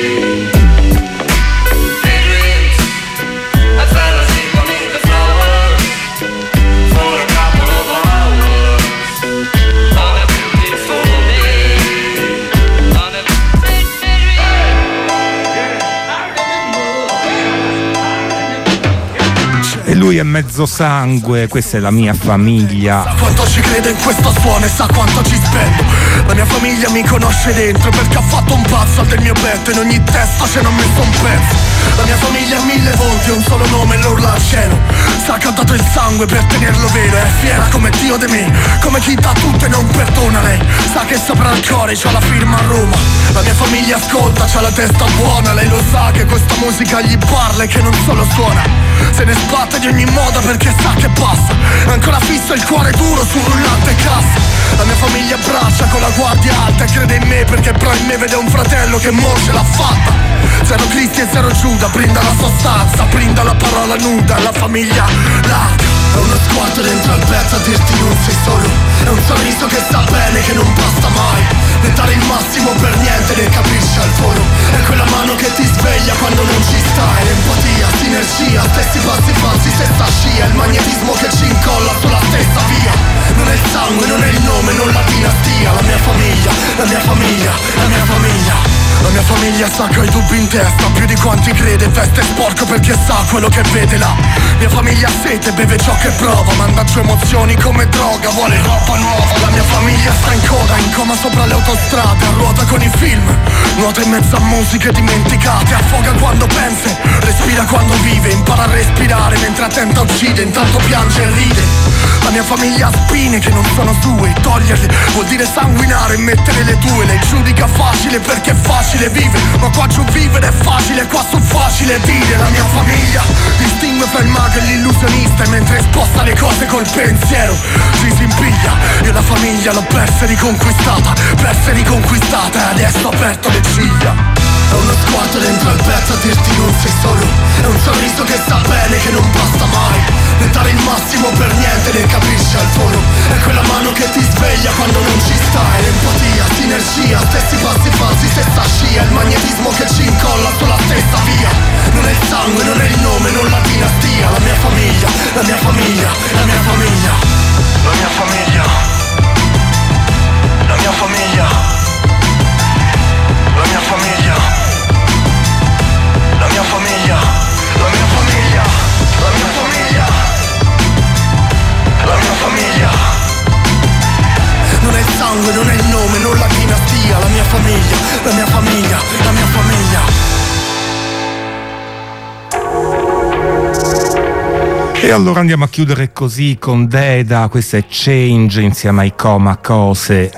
E lui è mezzo sangue, questa è la mia famiglia. Sa quanto ci credo in questo suono e sa quanto ci spendo. La mia famiglia mi conosce dentro perché ha fatto un pazzo del mio petto. In ogni testa ce n'ho messo un pezzo. La mia famiglia ha 1000 volti, un solo nome sangue per tenerlo vero. È fiera come Dio de me, come chi dà tutto e non perdona. Lei sa che sopra il cuore c'ha la firma a Roma. La mia famiglia ascolta, c'ha la testa buona. Lei lo sa che questa musica gli parla e che non solo suona, se ne sbatte di ogni moda perché sa che passa. Ancora fisso il cuore duro sul rullante cassa. La mia famiglia abbraccia con la guardia alta e crede in me perché però in me vede un fratello che mo ce l'ha fatta. Zero Cristi e zero Giuda, brinda la sostanza, brinda la parola nuda, la famiglia larga. È uno sguardo dentro al petto a dirti non sei solo. È un sorriso che sa bene che non basta mai. E dare il massimo per niente ne capisce al volo. È quella mano che ti sveglia quando non ci stai. L'empatia, sinergia, stessi passi falsi, stessa scia. Il magnetismo che ci incolla sulla stessa via. Non è il sangue, non è il nome, non la dinastia. La mia famiglia, la mia famiglia, la mia famiglia. La mia famiglia sa che ho i dubbi in testa, più di quanti crede, veste sporco perché sa quello che vede là. Mia famiglia ha sete, beve ciò che prova, manda giù emozioni come droga, vuole roba nuova. La mia famiglia sta in coda, in coma sopra le autostrade, a ruota con i film, nuota in mezzo a musiche dimenticate, affoga quando pensa, respira quando vive, impara a respirare mentre attenta uccide, intanto piange e ride. La mia famiglia ha spine che non sono sue, toglierle vuol dire sanguinare e mettere le tue. Lei giudica facile perché è facile vive, ma qua giù vivere è facile, qua su facile dire. La mia famiglia distingue fra il mago e l'illusionista, e mentre sposta le cose col pensiero ci si impiglia. Io la famiglia l'ho persa e riconquistata e adesso ho aperto le ciglia. È uno sguardo dentro al petto a dirti non sei solo. È un sorriso che sa bene che non basta mai. E dare il massimo per niente ne capisce al volo. È quella mano che ti sveglia quando non ci stai. L'empatia, sinergia, stessi passi falsi, stessa scia. Il magnetismo che ci incolla sulla stessa via. Non è il sangue, non è il nome, non la dinastia. La mia famiglia, la mia famiglia, la mia famiglia. La mia famiglia. La mia famiglia. La mia famiglia. La mia famiglia. La mia famiglia. La mia famiglia. La mia famiglia. Non è il sangue, non è il nome, non la dinastia. La mia famiglia. La mia famiglia. La mia famiglia. E allora andiamo a chiudere così con Deda, questa è Change insieme ai Coma Cose.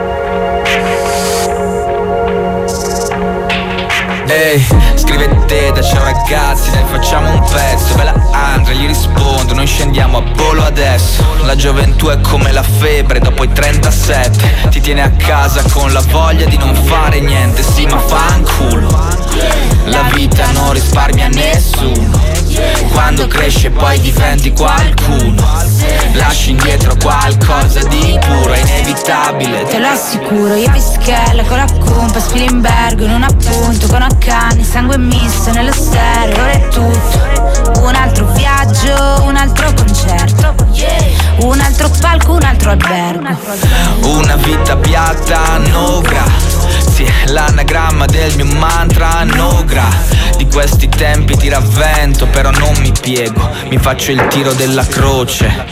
Ehi, scrive Deda, ciao ragazzi, dai facciamo un pezzo. Bella Andrea, gli rispondo, noi scendiamo a volo adesso. La gioventù è come la febbre dopo i 37. Ti tiene a casa con la voglia di non fare niente. Sì, ma fanculo, la vita non risparmia nessuno. Quando cresce poi diventi qualcuno. Lasci indietro qualcosa di puro, è inevitabile, te lo assicuro. Io Ischella con la compa, Spilimbergo in un appunto, con Accanni, sangue misto nello stereo, ora è tutto. Un altro viaggio, un altro concerto, un altro palco, un altro albergo. Una vita piatta, no gra. Sì, l'anagramma del mio mantra, no gra. Di questi tempi ti ravvento, però non mi piego. Mi faccio il tiro della croce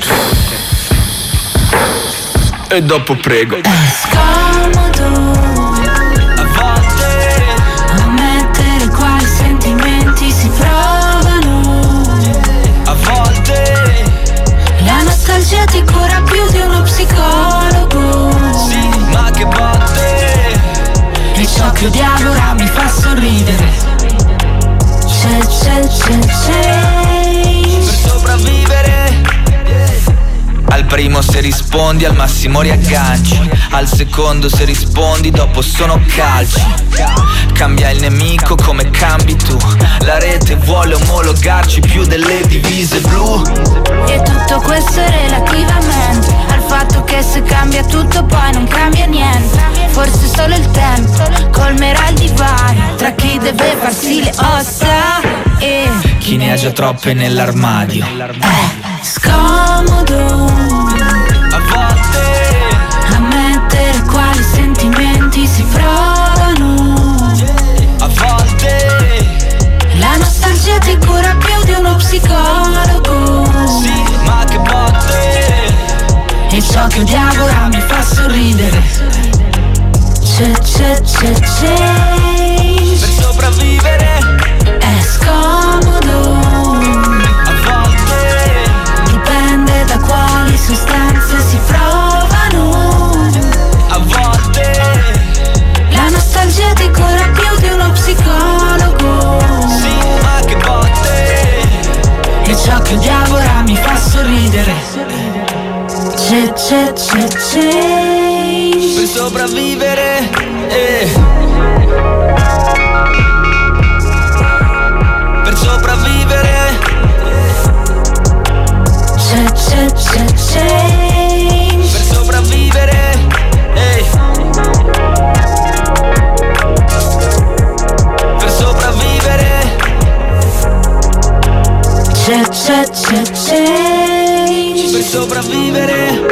e dopo prego. È scomodo a volte ammettere quali sentimenti si provano. A volte la nostalgia ti cura più di uno psicologo. Sì, ma che botte. E ciò che odiavo ora mi fa sorridere. Per sopravvivere. Al primo se rispondi, al massimo riagganci. Al secondo se rispondi, dopo sono calci. Cambia il nemico come cambi tu. La rete vuole omologarci più delle divise blu. E tutto questo è relativamente al fatto che se cambia tutto poi non cambia niente. Forse solo il tempo colmerà il divario tra chi deve farsi le ossa e chi ne ha già troppe nell'armadio. Scomodo a volte ammettere quali sentimenti si provano. A volte la nostalgia ti cura più di uno psicologo. Sì, ma che botte. E ciò che odiavo ora mi fa sorridere. Per sopravvivere è scomodo. A volte ciò che odiavo ora mi fa sorridere. Change per sopravvivere, per sopravvivere. Change per sopravvivere, per sopravvivere. Change per sopravvivere.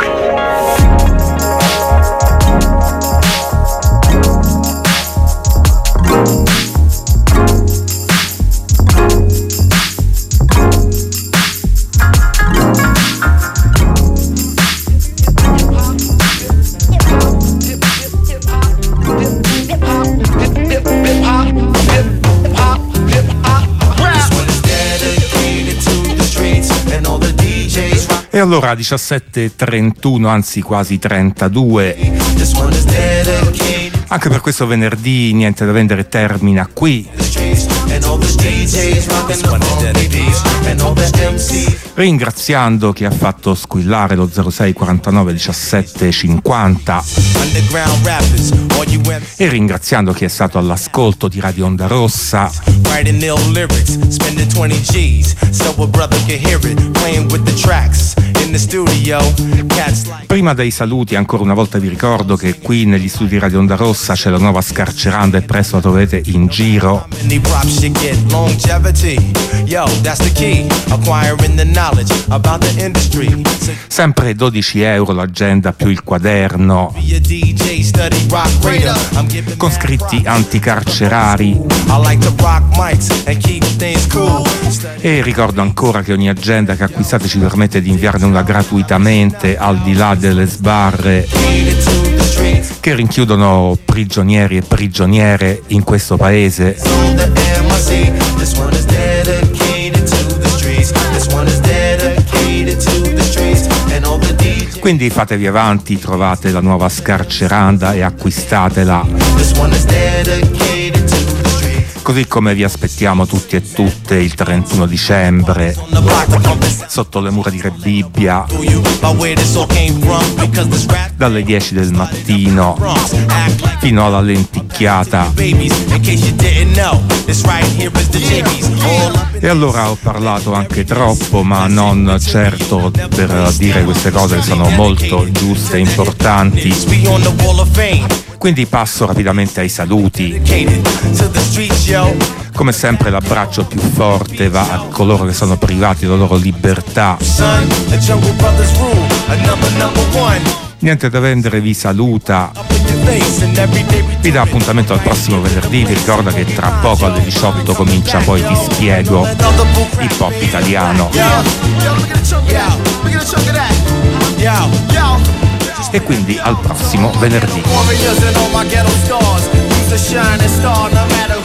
E allora 17:31, anzi quasi 32. Anche per questo venerdì Niente da vendere termina qui. Ringraziando chi ha fatto squillare lo 06 49 17 50 e ringraziando chi è stato all'ascolto di Radio Onda Rossa. Prima dei saluti ancora una volta vi ricordo che qui negli studi di Radio Onda Rossa c'è la nuova Scarceranda e presto la troverete in giro. Sempre 12 euro l'agenda più il quaderno, con scritti anticarcerari. E ricordo ancora che ogni agenda che acquistate ci permette di inviarne una gratuitamente, al di là delle sbarre che rinchiudono prigionieri e prigioniere in questo paese. Quindi fatevi avanti, trovate la nuova Scarceranda e acquistatela. Così come vi aspettiamo tutti e tutte il 31 dicembre sotto le mura di Re Bibbia dalle 10 del mattino fino alla lenticchiata. E allora ho parlato anche troppo, ma non certo per dire queste cose che sono molto giuste e importanti. Quindi passo rapidamente ai saluti. Come sempre l'abbraccio più forte va a coloro che sono privati della loro libertà. Niente da vendere vi saluta, vi dà appuntamento al prossimo venerdì. Vi ricorda che tra poco alle 18 comincia poi Vi spiego hip hop italiano. E quindi al prossimo venerdì.